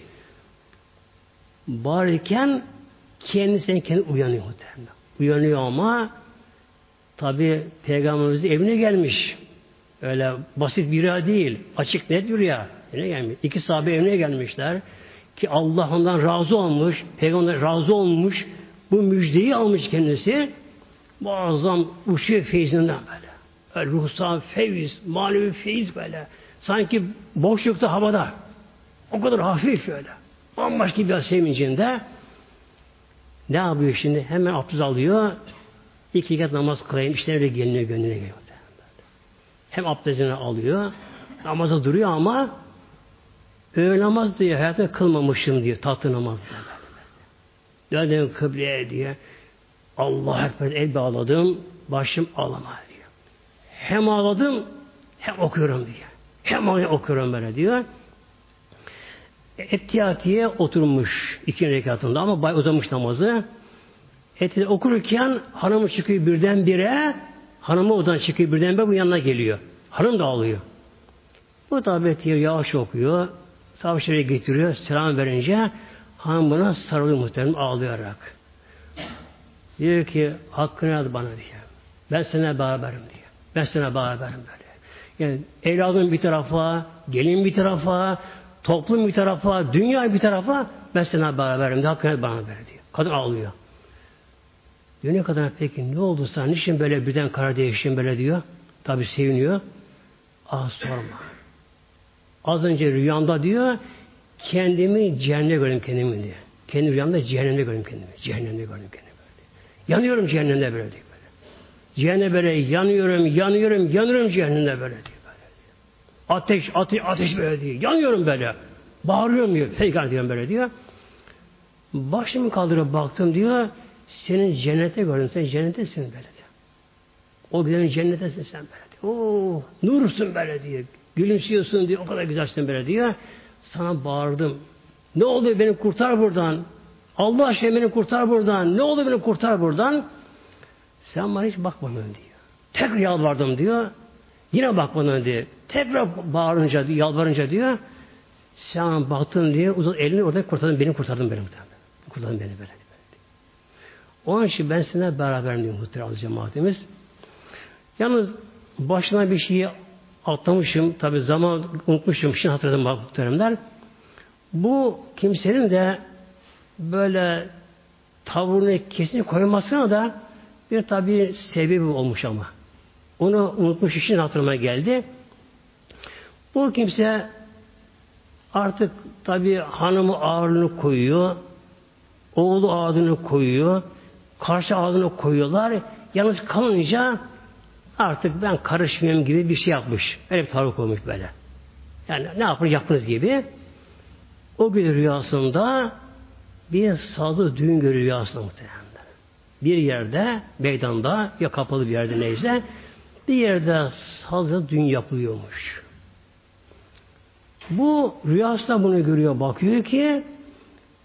Bağırırken kendi uyanıyor muhtemelen. Uyanıyor ama tabi Peygamberimizin evine gelmiş. Öyle basit bir rüya değil. Açık net bir rüya. Evine gelmiş. 2 sahabe evine gelmişler. Ki Allah ondan razı olmuş. Peygamber razı olmuş. Bu müjdeyi almış kendisi. Muazzam uçuyor feyzinden böyle. Böyle ruhsal feyiz, manevi feyiz böyle. Sanki boşlukta havada. O kadar hafif öyle. Bambaşka bir sevincinde. Ne yapıyor şimdi? Hemen abdest alıyor. 2 rekat namaz kılayım. İşte öyle geliniyor, gönlüne geliyor. Hem abdestini alıyor. Namaza duruyor ama öğle namaz diye hayatımda kılmamışım diyor. Tatlı namaz. Döndüm kıbleye diye. Allah'a ekber el bağladım. Başım ağlamaya diyor. Hem ağladım hem okuyorum diyor. Hem okuyorum böyle diyor. Ettiyatiye oturmuş 2 rekatında ama bay uzamış namazı. Ettiyatiye okurken hanımı çıkıyor birdenbire. Hanımı odan çıkıyor birdenbire bu yanına geliyor. Hanım da ağlıyor. Bu tabi Ettiyatiye yavaş okuyor. Savaşları getiriyor. Selam verince hanım buna sarılıyor muhtemelen ağlayarak. Diyor ki hakkını yaz bana diyor. Ben seninle beraberim diyor. Ben seninle beraberim böyle. Yani evladım bir tarafa, gelin bir tarafa, toplum bir tarafa, dünya bir tarafa ben seninle beraberim diyor. Hakkını yaz bana ver diyor. Kadın ağlıyor. Diyor ne kadar peki ne oldu sana? Niçin böyle birden karar değiştin böyle diyor. Tabi seviniyor. Ah sorma. Az önce rüyamda diyor kendimi cehennemde gördüm kendimi diyor. Kendi rüyamda cehennemde gördüm kendimi. Cehennemde gördüm kendimi. Yanıyorum cehennemde böyle diyor. Cehennemde böyle yanıyorum cehennemde böyle diyor. Ateş böyle diyor. Yanıyorum böyle. Bağırıyorum diyor. Peygamber diyorum böyle diyor. Başımı kaldırıp baktım diyor. Senin cennete gördüm. Sen cennettesin böyle diyor. O güzelin cennettesin sen böyle diyor. Oo, nursun böyle diyor. Gülümsüyorsun diyor. O kadar güzelsin böyle diyor. Sana bağırdım. Ne oldu beni kurtar buradan. Allah aşkına beni kurtar buradan. Ne oldu beni kurtar buradan. Sen bana hiç bakmadın diyor. Tekrar yalvardım diyor. Yine bakmadın diyor. Tekrar bağırınca, yalvarınca diyor. Sen baktın diye uzat elini orada kurtardın. Beni kurtardın beni. Kurtardın beni böyle. Onun için ben seninle beraberim diyor muhtemelen cemaatimiz. Yalnız başına bir şeyi atlamışım. Tabi zaman unutmuşum. Şimdi hatırladım muhteremler. Bu kimsenin de böyle tavrını kesin koymasına da bir tabi sebebi olmuş ama. Onu unutmuş için hatırıma geldi. Bu kimse artık tabi hanımı ağırlığını koyuyor. Oğlu ağırlığını koyuyor. Karşı ağırlığını koyuyorlar. Yalnız kalınca artık ben karışmıyorum gibi bir şey yapmış. Öyle bir tavır koymuş böyle. Yani ne yapın yapınız gibi. O gün rüyasında bir sazlı düğün görüyor rüyasında muhtemelen. Bir yerde, meydanda ya kapalı bir yerde neyse bir yerde sazlı düğün yapılıyormuş. Bu rüyasında bunu görüyor, bakıyor ki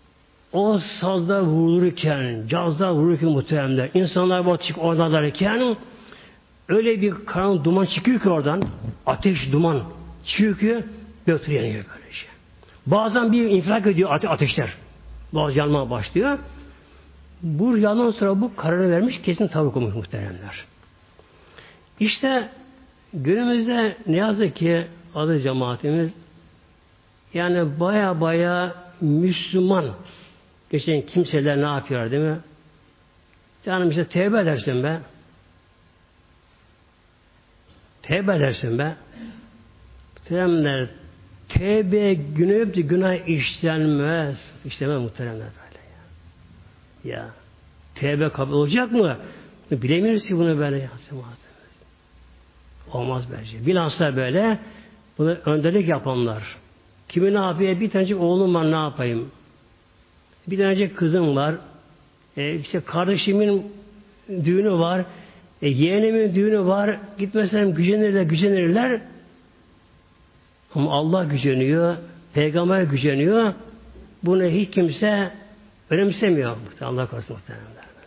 o sazda vururken, cazda vururken muhteremler, insanlar batık oradalarken öyle bir karanlık duman çıkıyor ki oradan, ateş duman çıkıyor ki götürüyor yanıyor böylece. Bazen bir infilak ediyor ateşler. Bazı yanmaya başlıyor. Bu yandan sonra bu kararı vermiş, kesin tavır koymuş muhteremler. İşte günümüzde ne yazık ki adı cemaatimiz yani baya Müslüman geçen kimseler ne yapıyor değil mi? Canım işte tevbe edersin be. Tevbe edersin be. Muhteremler tevbe günah işlenmez. İşlemez muhteremler böyle ya. Ya. Tevbe kabul olacak mı? Bilemiyoruz ki bunu böyle ya. Olmaz bence. Bilhassa böyle bunu önderlik yapanlar. Kimi ne yapıyor? Bir tanecik oğlum var ne yapayım? Bir tanecik kızım var. İşte kardeşimin düğünü var. Yeğenimin düğünü var. Gitmesem gücenirler. Ama Allah güceniyor. Peygamber güceniyor. Bunu hiç kimse önemsemiyor. Allah korusun muhtemelen.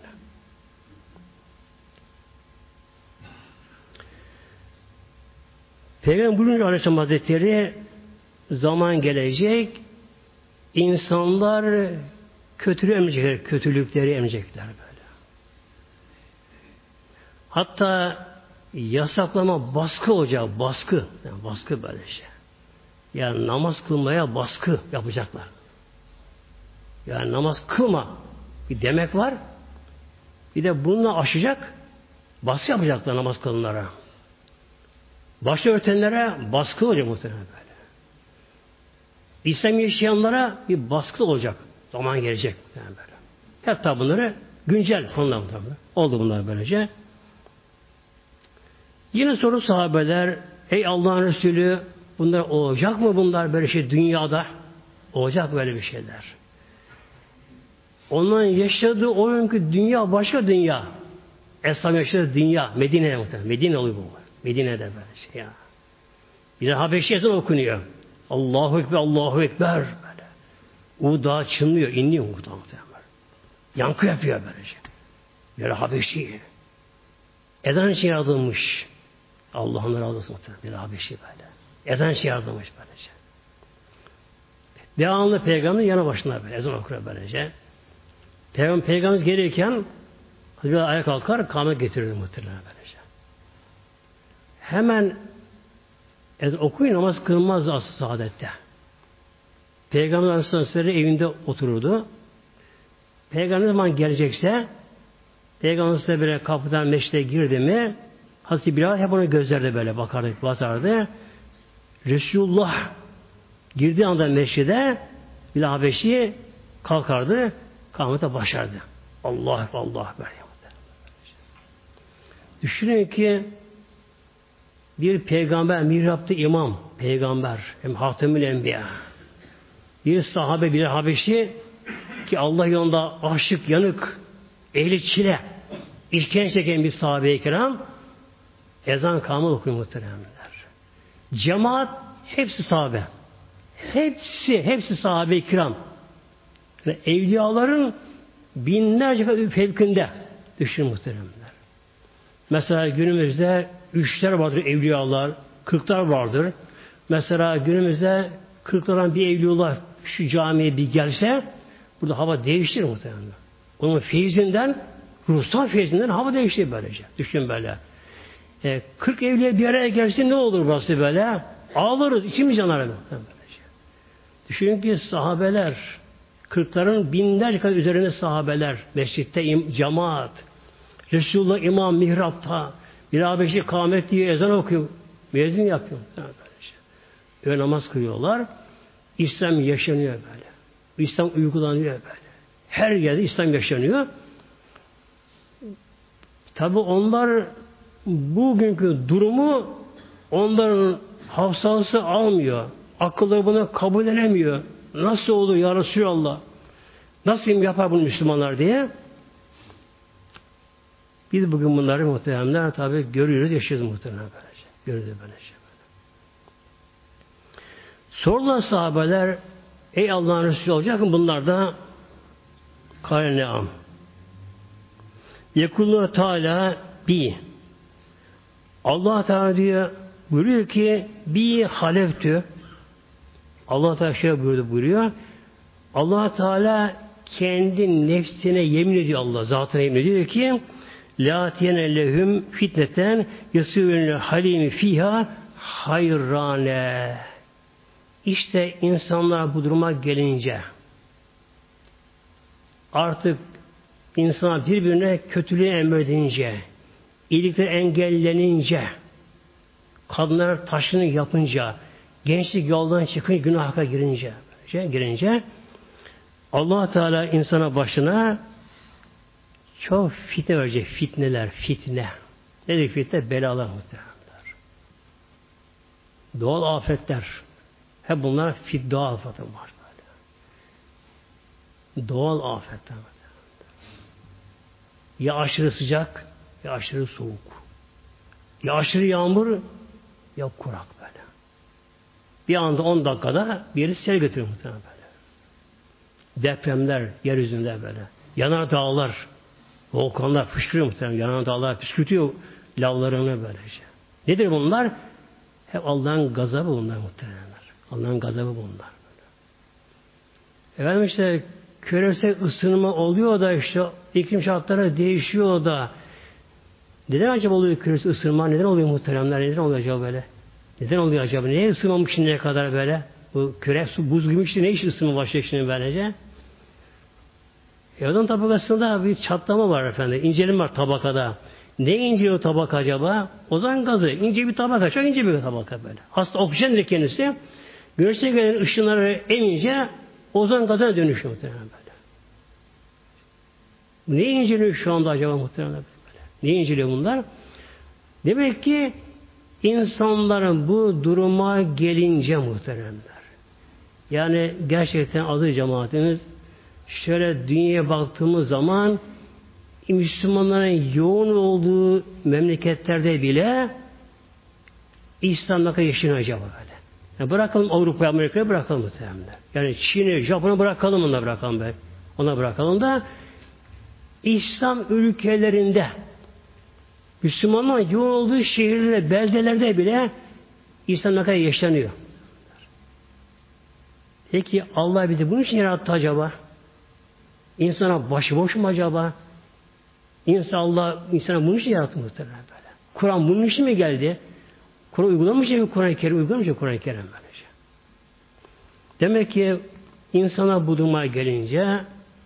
Peygamber buyuruyor Aleyhisselam Hazretleri zaman gelecek insanlar kötülüğü emecekler, kötülükleri emecekler böyle. Hatta yasaklama baskı olacak, baskı. Yani baskı böyle şey. Yani namaz kılmaya baskı yapacaklar. Yani namaz kılma bir demek var. Bir de bununla aşacak baskı yapacaklar namaz kılınlara. Başörtenlere baskı olacak muhtemelen böyle. İslam yaşayanlara bir baskı olacak. Zaman gelecek muhtemelen böyle. Hatta bunları güncel konular muhtemelen. Oldu bunlar böylece. Yine soru sahabeler, ey Allah'ın Resulü bunlar olacak mı bunlar böyle şey dünyada? Olacak böyle bir şeyler. Onların yaşadığı o günkü dünya başka dünya. Esnaf yaşadığı dünya. Medine'ye muhtemelen. Medine oluyor bu. Medine'de böyle şey ya. Bir de Habeşi ezan okunuyor. Allahu Ekber, Allahu Ekber. Böyle. O dağı çınlıyor, inliyor muhtemelen. Yankı yapıyor böylece. Böyle Habeşi. Ezan için yaratılmış. Allah'ın razı olsun muhtemelen. Böyle Habeşi böyle. Ezan için yaratılmış böylece. Devamlı Peygamber'in yanı başında böyle. Ezan okuyor böylece. Peygamberimiz gelirken Hazreti ayağa kalkar, kâhmet getirir muhtemelen böylece. Hemen okuyun namaz kılmazdı asıl saadette. Peygamber Aleyhisselatü evinde otururdu. Peygamber ne zaman gelecekse Peygamber Aleyhisselatü böyle kapıdan meşride girdi mi Hazreti Bilal hep ona gözlerde böyle bakardı. Resulullah girdiği anda meşride Bilal Habeşi kalkardı. Kâhmete başlardı. Allah böyle. Düşünün ki bir peygamber, mihrapta imam, peygamber, hem Hatemül Enbiya. Bir sahabe, bir Habeşi ki Allah yolunda aşık, yanık, ehli çile, işkence çeken bir sahabe-i kiram ezan kâhmet okuyor muhteremler. Cemaat hepsi sahabe. Hepsi sahabe-i kiram. Yani evliyaların binlerce fevkinde düşünün muhteremler. Mesela günümüzde 3'ler vardır evliyalar, 40'lar vardır. Mesela günümüzde 40'lardan bir evliyalar şu camiye bir gelse burada hava değişir muhtemelen. Onun feyzinden, ruhsal feyzinden hava değişir böylece. Düşün böyle. 40 evliya bir araya gelse ne olur burası böyle? Ağlarız, içimiz yanar. Düşünün ki sahabeler, 40'ların binlerce kadar üzerine sahabeler, mescitte cemaat, Resulullah imam mihrapta, bir Habeşi kâhmet diye ezan okuyor. Müezzin yapıyor. Öyle namaz kılıyorlar. İslam yaşanıyor böyle. İslam uygulanıyor böyle. Her yerde İslam yaşanıyor. Tabi onlar bugünkü durumu onların hafızası almıyor. Akılları bunu kabul edemiyor. Nasıl olur ya Resulallah? Nasıl yapar bunu Müslümanlar diye. Biz bugün bunları muhtemelen tabi görüyoruz, yaşıyoruz muhtemelen böylece. Görüyoruz böylece. Sorulan sahabeler ey Allah'ın Resulü olacak mı bunlar da Kâle ne'am. Yekullu Teala bi. Allah Teala diyor, buyuruyor ki bi haleftü. Allah Teala şöyle buyuruyor. Allah Teala kendi nefsine yemin ediyor, Allah zatına yemin ediyor ki la tiyene lehum fitneten yasûvenül halimi fiha hayrane. İşte insanlar bu duruma gelince artık insanlar birbirine kötülüğü emredince, iyilikler engellenince, kadınlar taşını yapınca, gençlik yoldan çıkınca, günaha girince Allah Teala insana başına çok fitne verecek. Fitneler, fitne. Nedir fitne? Belalar muhtemelenler. Doğal afetler. Hep bunlar doğal afetler var. Böyle. Doğal afetler. Ya aşırı sıcak, ya aşırı soğuk. Ya aşırı yağmur, ya kurak böyle. Bir anda 10 dakikada bir yeri sel götürüyor muhtemelen böyle. Depremler yeryüzünde böyle. Yanar dağlar, volkanlar fışkırıyor muhtemelen. Yanar dağlar püskürtüyor lavlarını böylece. Nedir bunlar? Hep Allah'ın gazabı bunlar muhtemelen. Allah'ın gazabı bunlar. Efendim işte küresel ısınma oluyor da işte iklim şartları değişiyor da neden acaba oluyor küresel ısınma? Neden oluyor muhteremler? Neden oluyor acaba böyle? Neden oluyor acaba? Niye ısınmamış şimdiye kadar böyle? Bu küre su buz gibi işte ne iş ısınma başlıyor şimdi böylece? Ozon tabakasında bir çatlama var efendim. İncelim var tabakada. Ne ince o tabaka acaba? Ozon gazı. İnce bir tabaka. Çok ince bir tabaka böyle. Aslında oksijendir kendisi. Güneşe gelen ışınları emince ozon gazına dönüşüyor muhtemelen böyle. Ne inceliyor şu anda acaba muhtemelen böyle? Ne inceliyor bunlar? Demek ki insanların bu duruma gelince muhteremler. Yani gerçekten aziz cemaatimiz şöyle dünyaya baktığımız zaman Müslümanların yoğun olduğu memleketlerde bile İslam ne kadar yaşanıyor acaba böyle. Yani bırakalım Avrupa'ya, Amerika'ya bırakalım muhteremler. Yani Çin'i, Japon'a bırakalım, ona bırakalım be. Ona bırakalım da İslam ülkelerinde Müslümanların yoğun olduğu şehirlerde, beldelerde bile İslam ne kadar yaşanıyor. Peki Allah bizi bunun için yarattı acaba? İnsana başıboş mu acaba? Allah insana bunun için yarattı muhtemelen böyle. Kur'an bunun için mi geldi? Kur'an uygulamış mı Kur'an-ı Kerim? Uygulamış mı Kur'an-ı Kerim böylece? Demek ki insana bu duruma gelince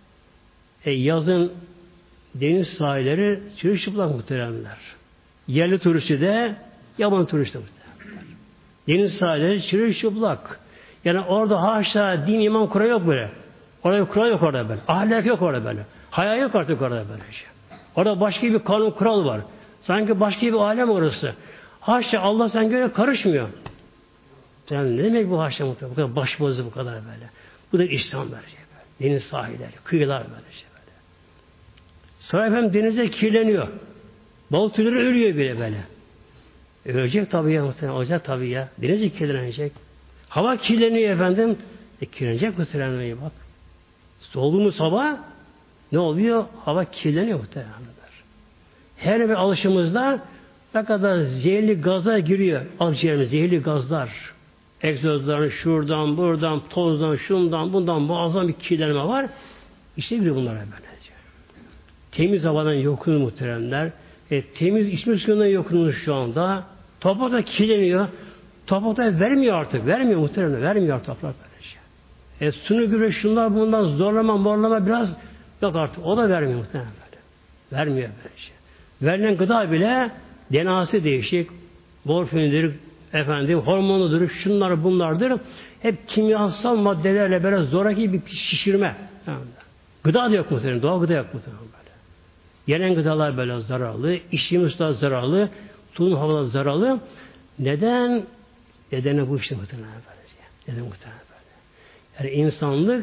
yazın deniz sahilleri çırılçıplak muhteremler. Yerli turisti de yabancı turisti de muhteremler. Deniz sahilleri çırılçıplak. Yani orada haşa din iman kuralı yok böyle. Orada bir kural yok orada böyle. Ahlak yok orada böyle. Haya yok artık orada böyle. Orada başka bir kanun kural var. Sanki başka bir alem orası. Haşa Allah sen göre karışmıyor. Yani ne demek bu haşa muhtemelen? Bu kadar başbozu bu kadar böyle. Bu da İslam böylece böyle. Deniz sahilleri, kıyılar böylece böyle. Sonra efendim denize kirleniyor. Balık türleri ölüyor bile böyle. Ölecek tabii ya muhtemelen. Olacak tabii ya. Deniz kirlenecek. Hava kirleniyor efendim. Kirlenecek muhtemelen bak. Solduğumuz hava ne oluyor? Hava kirleniyor muhtemelen. Her bir alışımızda ne kadar zehirli gazlar giriyor. Akciğerimiz zehirli gazlar. Egzozların şuradan, buradan, tozdan, şundan, bundan muazzam bir kirlenme var. İşte giriyor bunlara böylece. Temiz havadan yoksunuz muhteremler. Temiz içme suyundan yoksunuz şu anda. Toprak da kirleniyor. Toprak da vermiyor artık. Vermiyor muhteremler. Vermiyor toprak böylece. Sunu gübre şunlar bundan zorlama biraz yok artık. O da vermiyor muhteremler. Vermiyor böylece. Verilen gıda bile DNA'sı değişik. Morfindir, efendim, hormonudur, şunlar bunlardır. Hep kimyasal maddelerle böyle zoraki bir şişirme. Yani, gıda da yok muhtemelen. Doğal gıda yok muhtemelen böyle. Yenen gıdalar böyle zararlı. İçtiğimiz da zararlı. Suyun havalar zararlı. Neden? Nedeni bu işte muhtemelen böylece. Neden muhtemelen böyle? Yani insanlık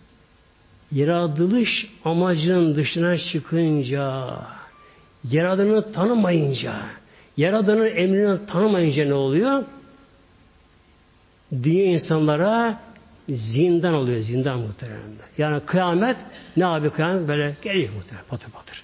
yaratılış amacının dışına çıkınca, Yaradan'ı tanımayınca, Yaradan'ın emrini tanımayınca ne oluyor? Dünya insanlara zindan oluyor. Zindan muhtemelen. Yani kıyamet ne abi kıyamet böyle geliyor muhtemelen. Patır patır.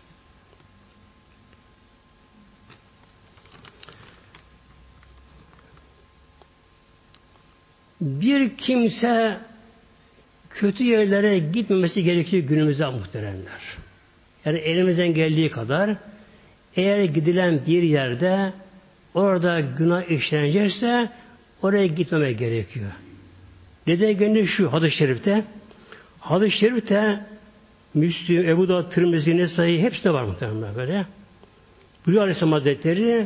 Bir kimse kötü yerlere gitmemesi gerekiyor günümüzde muhteremler. Yani elimizden geldiği kadar eğer gidilen bir yerde orada günah işlenecekse oraya gitmemek gerekiyor. Neden gönlü şu hadis-i şerifte? Hadis-i şerifte Müslüm, Ebu Davud, Tirmizi, Nesai hepsinde var muhtemelen böyle. Buyuruyor Aleyhisselam Hazretleri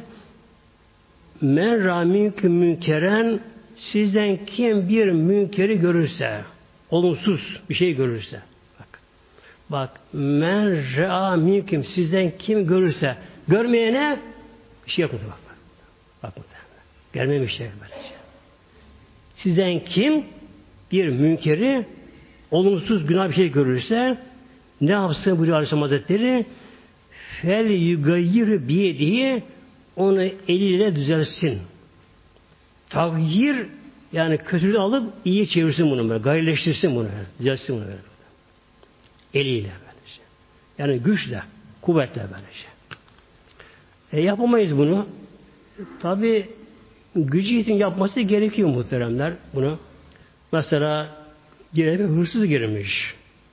men râminküm münkeren sizden kim bir münkeri görürse olumsuz bir şey görürse bak men râminküm sizden kim görürse görmeyene bir şey yapmadı bak gelmemiş şey böylece. Sizden kim bir münkeri olumsuz günah bir şey görürse ne yapsın buyuruyor Aleyhisselam Hazretleri fel yugayyir biyedihi onu eliyle düzelsin. Tagyir yani kötülüğü alıp iyi çevirsin bunu böyle. Gayrileştirsin bunu. Düzelsin bunu böyle. Eliyle böylece. Yani güçle, kuvvetle böylece. Yapamayız bunu. Tabi gücü için yapması gerekiyor muhteremler bunu. Mesela eve hırsız girmiş.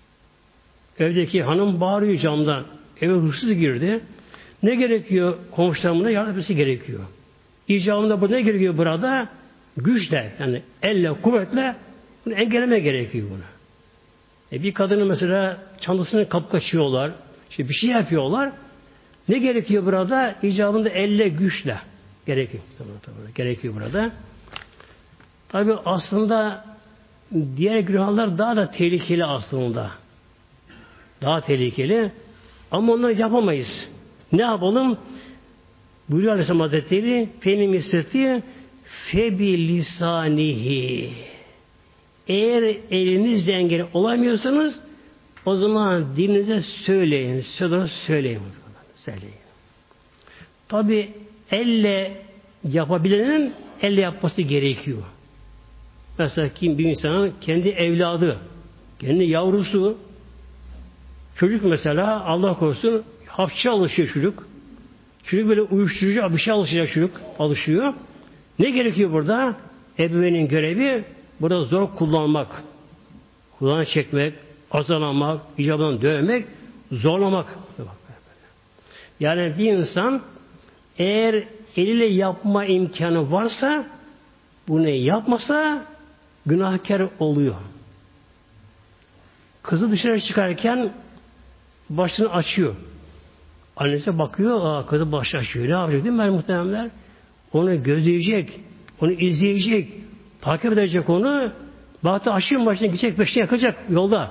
Evdeki hanım bağırıyor camdan. Eve hırsız girdi. Ne gerekiyor? Komşularımına yardım etmesi gerekiyor. İcabında bu ne gerekiyor burada? Güçle, yani elle, kuvvetle bunu engelleme gerekiyor bunu. Bir kadını mesela çantasını kapkaçıyorlar, işte bir şey yapıyorlar. Ne gerekiyor burada? İcabında elle, güçle gerekiyor. Gerekiyor burada. Tabi aslında diğer günahlar daha da tehlikeli aslında. Daha tehlikeli. Ama onları yapamayız. Ne yapalım? Buyuruyor Aleyhisselam Hazretleri fenim isteti febi lisanihi. Eğer elinizle engel olamıyorsanız o zaman dilinize söyleyin. Söyleyin. Tabi elle yapabilenin elle yapması gerekiyor. Mesela bir insanın kendi evladı, kendi yavrusu, çocuk mesela Allah korusun hapçı alışıyor çocuk. Çocuk böyle uyuşturucu bir şey alışacak çocuk. Alışıyor. Ne gerekiyor burada? Ebeveynin görevi burada zor kullanmak. Kulağını çekmek, azalamak, icabından dövmek, zorlamak. Yani bir insan eğer eliyle yapma imkanı varsa bunu yapmasa günahkar oluyor. Kızı dışarı çıkarken başını açıyor. Annesi bakıyor, kızı başı açıyor. Ne yapacak değil mi muhteremler? Onu gözleyecek, onu izleyecek, takip edecek onu. Bahtı aşığın başına gidecek, peşine yakacak yolda.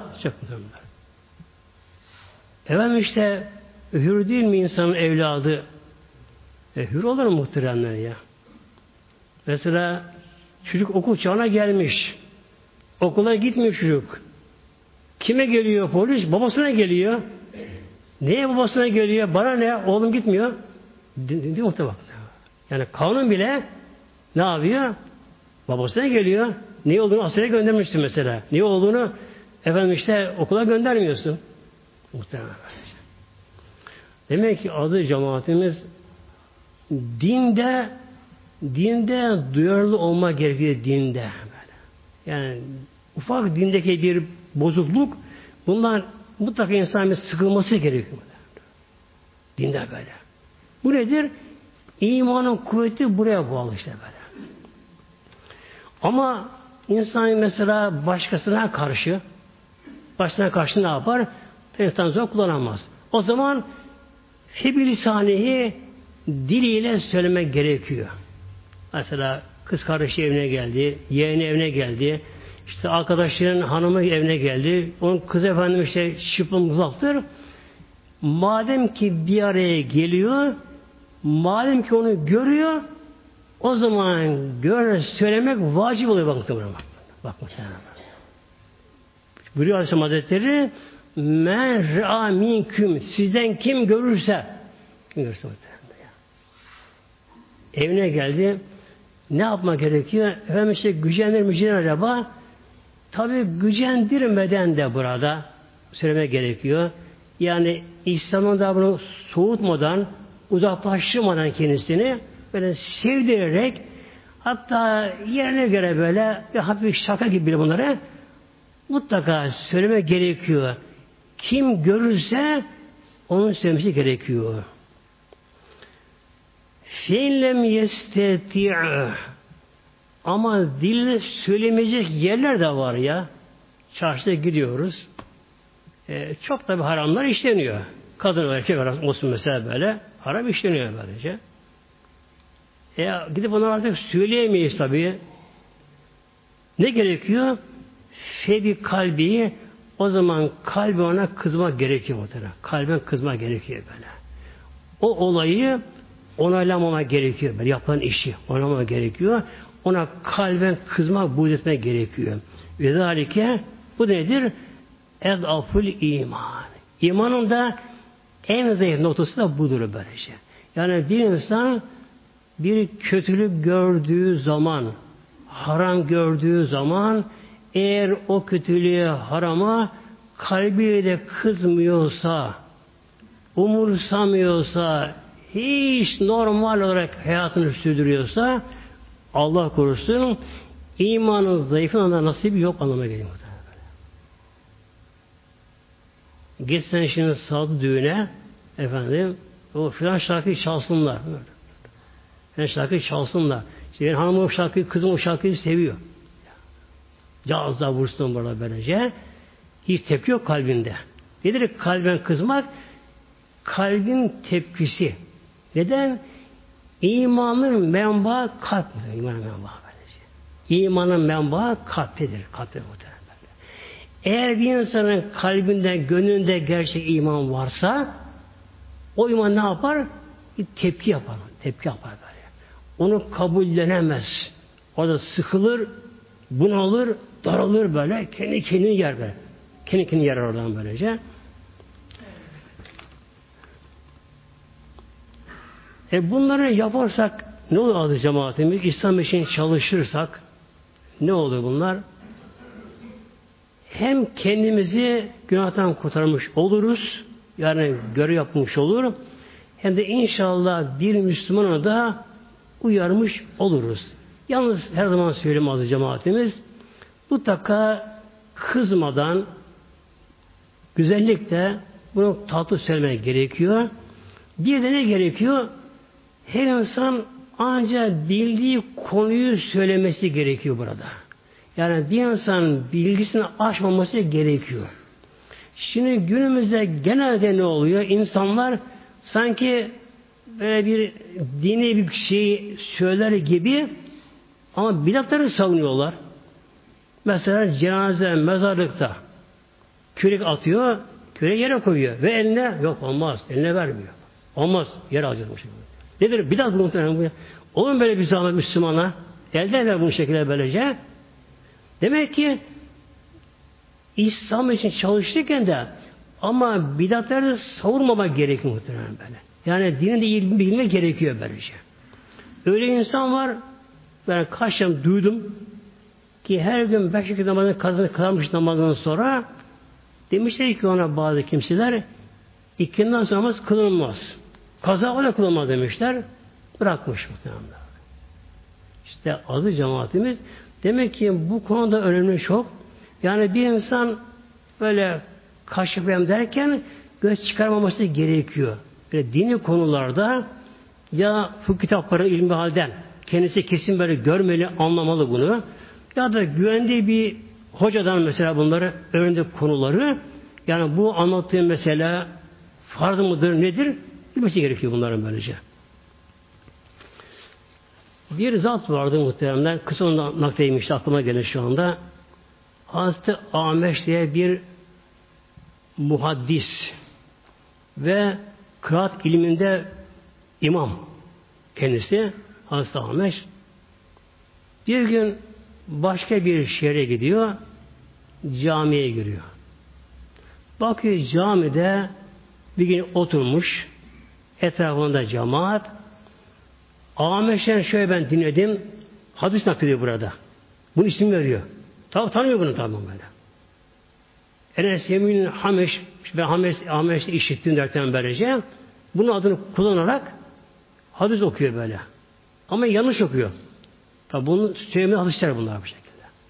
Efendim işte hür değil mi insanın evladı? Hür olur mu muhteremler ya? Mesela çocuk okul çağına gelmiş. Okula gitmiyor çocuk. Kime geliyor polis? Babasına geliyor. Neye babasına geliyor? Bana ne? Oğlum gitmiyor. Değil muhtemelen. Yani kanun bile ne yapıyor? Babasına geliyor. Niye olduğunu askere göndermişsin mesela. Niye olduğunu efendim işte okula göndermiyorsun. Muhtemelen. Demek ki adı cemaatimiz dinde duyarlı olma gerekiyor dinde. Yani ufak dindeki bir bozukluk bunlar mutlaka insanın sıkılması gerekiyor. Dinde böyle. Bu nedir? İmanın kuvveti buraya bağlı işte böyle. Ama insan mesela başkasına karşı ne yapar? İnsan zor kullanamaz. O zaman febilisanihi diliyle söylemek gerekiyor. Mesela kız kardeşi evine geldi, yeğeni evine geldi, işte arkadaşların hanımı evine geldi, onun kız efendim işte şıpın uzaktır. Madem ki bir araya geliyor, madem ki onu görüyor, o zaman söylemek vacip oluyor bakın. Bak muhtemelen. Buyuruyor Aleyhisselam Hazretleri men ra'a minküm sizden kim görürse evine geldi ne yapmak gerekiyor? Efendim işte gücenir acaba Tabi gücendirmeden de burada söylemek gerekiyor. Yani İslam'ın da bunu soğutmadan, uzaklaştırmadan kendisini böyle sevdirerek, hatta yerine göre böyle bir hafif şaka gibi bile bunları mutlaka söylemek gerekiyor. Kim görürse onun söylemesi gerekiyor. Fe'inlem yesteti'u, ama dille söylemeyecek yerler de var ya. Çarşıda gidiyoruz. Çok tabi haramlar işleniyor. Kadın ve erkek arasında olsun mesela böyle. Haram işleniyor böylece. Gidip onu artık söyleyemeyiz tabi. Ne gerekiyor? Febi kalbi, o zaman kalbi ona kızmak gerekiyor muhtemelen. Kalben kızmak gerekiyor böyle. O olayı onaylamama gerekiyor. Böyle yapılan işi onaylamama gerekiyor. Ona kalben kızmak, buğz etmek gerekiyor. Ve zalike, bu nedir? Edaful iman. İmanın da en zayıf noktası da budur böylece. Yani bir insan bir kötülük gördüğü zaman, haram gördüğü zaman, eğer o kötülüğe, harama kalbiyle de kızmıyorsa, umursamıyorsa, hiç normal olarak hayatını sürdürüyorsa, Allah korusun, imanın zayıflığına nasibi yok anlamına geliyor. Geçsen şimdi sağdı düğüne, efendim, o filan şarkıyı çalsınlar. Filan şarkıyı çalsınlar. İşte benim hanım o şarkıyı, kızım o şarkıyı seviyor. Caz da vursun burada böylece. Hiç tepki yok kalbinde. Nedir kalben kızmak? Kalbin tepkisi. Neden? İmanın menbaı kalp. İmanın menbaı böylece. İmanın menbaı kalptedir. Kalptedir muhtemelen. Eğer bir insanın kalbinde, gönlünde gerçek iman varsa, o iman ne yapar? Bir tepki yapar. Tepki yapar böyle. Onu kabullenemez. Orada sıkılır, bunalır, daralır böyle. Kendi kendini yer böyle. Kendi kendini yer oradan böylece. Bunları yaparsak ne olur aziz cemaatimiz? İslam için çalışırsak ne olur bunlar? Hem kendimizi günahtan kurtarmış oluruz, yani görev yapmış olur, hem de inşallah bir Müslümanı da uyarmış oluruz. Yalnız her zaman söyleyeyim aziz cemaatimiz, mutlaka kızmadan, güzellikle bunu tatlı söylemek gerekiyor. Bir de ne gerekiyor? Her insan ancak bildiği konuyu söylemesi gerekiyor burada. Yani bir insan bilgisini aşmaması gerekiyor. Şimdi günümüzde genelde ne oluyor? İnsanlar sanki böyle bir dini bir şey söyler gibi ama bidatları savunuyorlar. Mesela cenaze, mezarlıkta kürek atıyor, küreği yere koyuyor ve eline yok olmaz, eline vermiyor. Olmaz, yere alacağız bu şekilde. Nedir? Bidat bu muhtemelen bu. Olur mu böyle bir zahmet Müslümana? Elden ver bu şekilde böylece. Demek ki İslam için çalışırken de ama bidatları da savurmamak gerekiyor muhtemelen böyle. Yani dini de iyi bilmek gerekiyor böylece. Öyle insan var, ben kaç yıl duydum ki her gün 5 vakit namazını kılarmış namazından sonra demişler ki ona bazı kimseler ikinden sonra namaz kılınmaz. Kaza o da kılınmaz demişler. Bırakmış muhtemelen. İşte adı cemaatimiz. Demek ki bu konuda önemli çok. Yani bir insan böyle kaşık derken göz çıkarmaması gerekiyor. Böyle dini konularda ya fıkıh kitapları ilmi halden kendisi kesin böyle görmeli, anlamalı bunu. Ya da güvendiği bir hocadan mesela bunları öğrendiği konuları, yani bu anlattığım mesela farz mıdır, nedir? Bilmesi gerekiyor bunların böylece. Bir zat vardı muhteremler. Kısa ondan nakleymişti, aklıma gelir şu anda. Hazreti Ameş diye bir muhaddis ve kıraat ilminde imam kendisi Hazreti Ameş. Bir gün başka bir şehre gidiyor, camiye giriyor. Bakıyor camide bir gün oturmuş, etrafında cemaat. Ameş'ten şöyle ben dinledim, hadis naklediyor burada. Bunun isim veriyor. Tanıyor bunu tamam böyle. Enes Yemin Hameş ve Hameş'i işittim derken böylece bunun adını kullanarak hadis okuyor böyle. Ama yanlış okuyor. Tabi bunu söylemeye hadisler bunlar bu şekilde.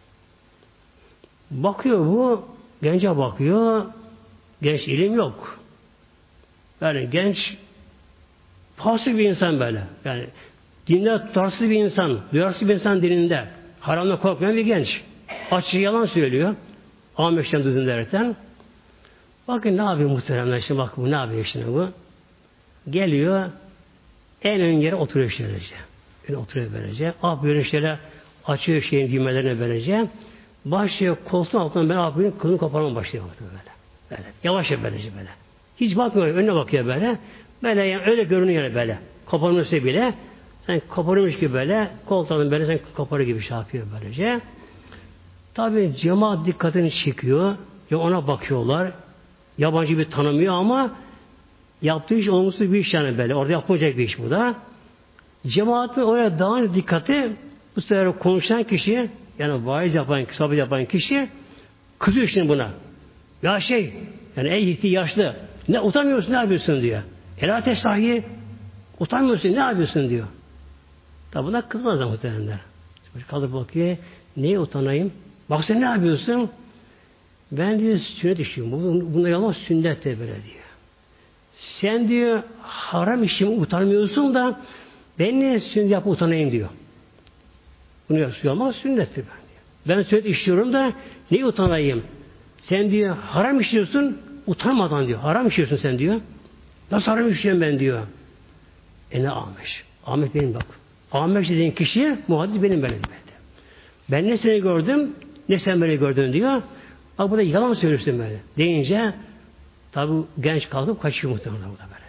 Bakıyor bu, gence bakıyor, genç ilim yok. Yani genç fasık bir insan böyle. Yani dinde tutarsız bir insan, duyarsız bir insan dininde. Haramdan korkmayan bir genç. Açık yalan söylüyor. Ahmet'ten duydum derken. Bakın ne yapıyor muhteremler şimdi bak bu ne yapıyor şimdi bu. Geliyor en ön yere oturuyor şöylece. Yani oturuyor böylece. Böyle şöyle açıyor şeyin düğmelerine böylece. Başlıyor koltuğun altından ben abinin kılını koparmaya başlıyor böyle. Yavaş böylece böyle. Hiç bakmıyor önüne bakıyor böyle. Böyle yani öyle görünüyor böyle. Koparmışsa bile sen koparmış gibi böyle koltuğunu böyle sen koparır gibi şey yapıyor böylece. Tabi cemaat dikkatini çekiyor. Ya ona bakıyorlar. Yabancı bir tanımıyor ama yaptığı iş olumsuz bir iş yani böyle. Orada yapmayacak bir iş bu da. Cemaatin oraya daha dikkati bu sefer konuşan kişi yani vaiz yapan, sohbet yapan kişi kızıyor şimdi buna. Ya yani ey yaşlı ne utanmıyorsun ne yapıyorsun diyor. Helate sahi utanmıyorsun ne yapıyorsun diyor. Tabi buna kızmaz da muhtemelenler. Kalır bakıyor. Neye utanayım? Bak sen ne yapıyorsun? Ben diyor sünnet işliyorum. Bunda yalan sünnet de böyle diyor. Sen diyor haram işimi utanmıyorsun da ben niye sünnet yapıp utanayım diyor. Bunu yapıyor ama sünnettir ben diyor. Ben sünnet işliyorum da niye utanayım? Sen diyor haram işliyorsun utanmadan diyor. Haram işliyorsun sen diyor. Nasıl haram işliyorum ben diyor. Ne Ahmet? Ahmet benim bak. Ahmet dediğin kişi muhaddis benim. Ben ne seni gördüm ne sen beni gördün diyor. Bak burada yalan söylüyorsun böyle. Deyince tabi genç kalkıp kaçıyor muhtemelen burada böyle.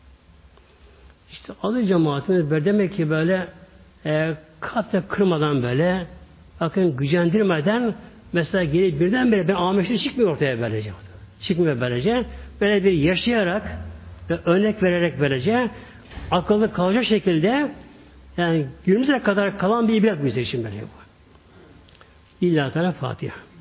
İşte adı cemaatimiz böyle demek ki böyle kalpte kırmadan böyle bakın gücendirmeden mesela gelip birdenbire ben Ahmet'e çıkmıyor ortaya böylece. Çıkmıyor böylece. Böyle bir yaşayarak ve örnek vererek böylece akıllı kalacak şekilde yani günümüze kadar kalan bir ibret bize için böyle bu. İlla Teala Fatiha.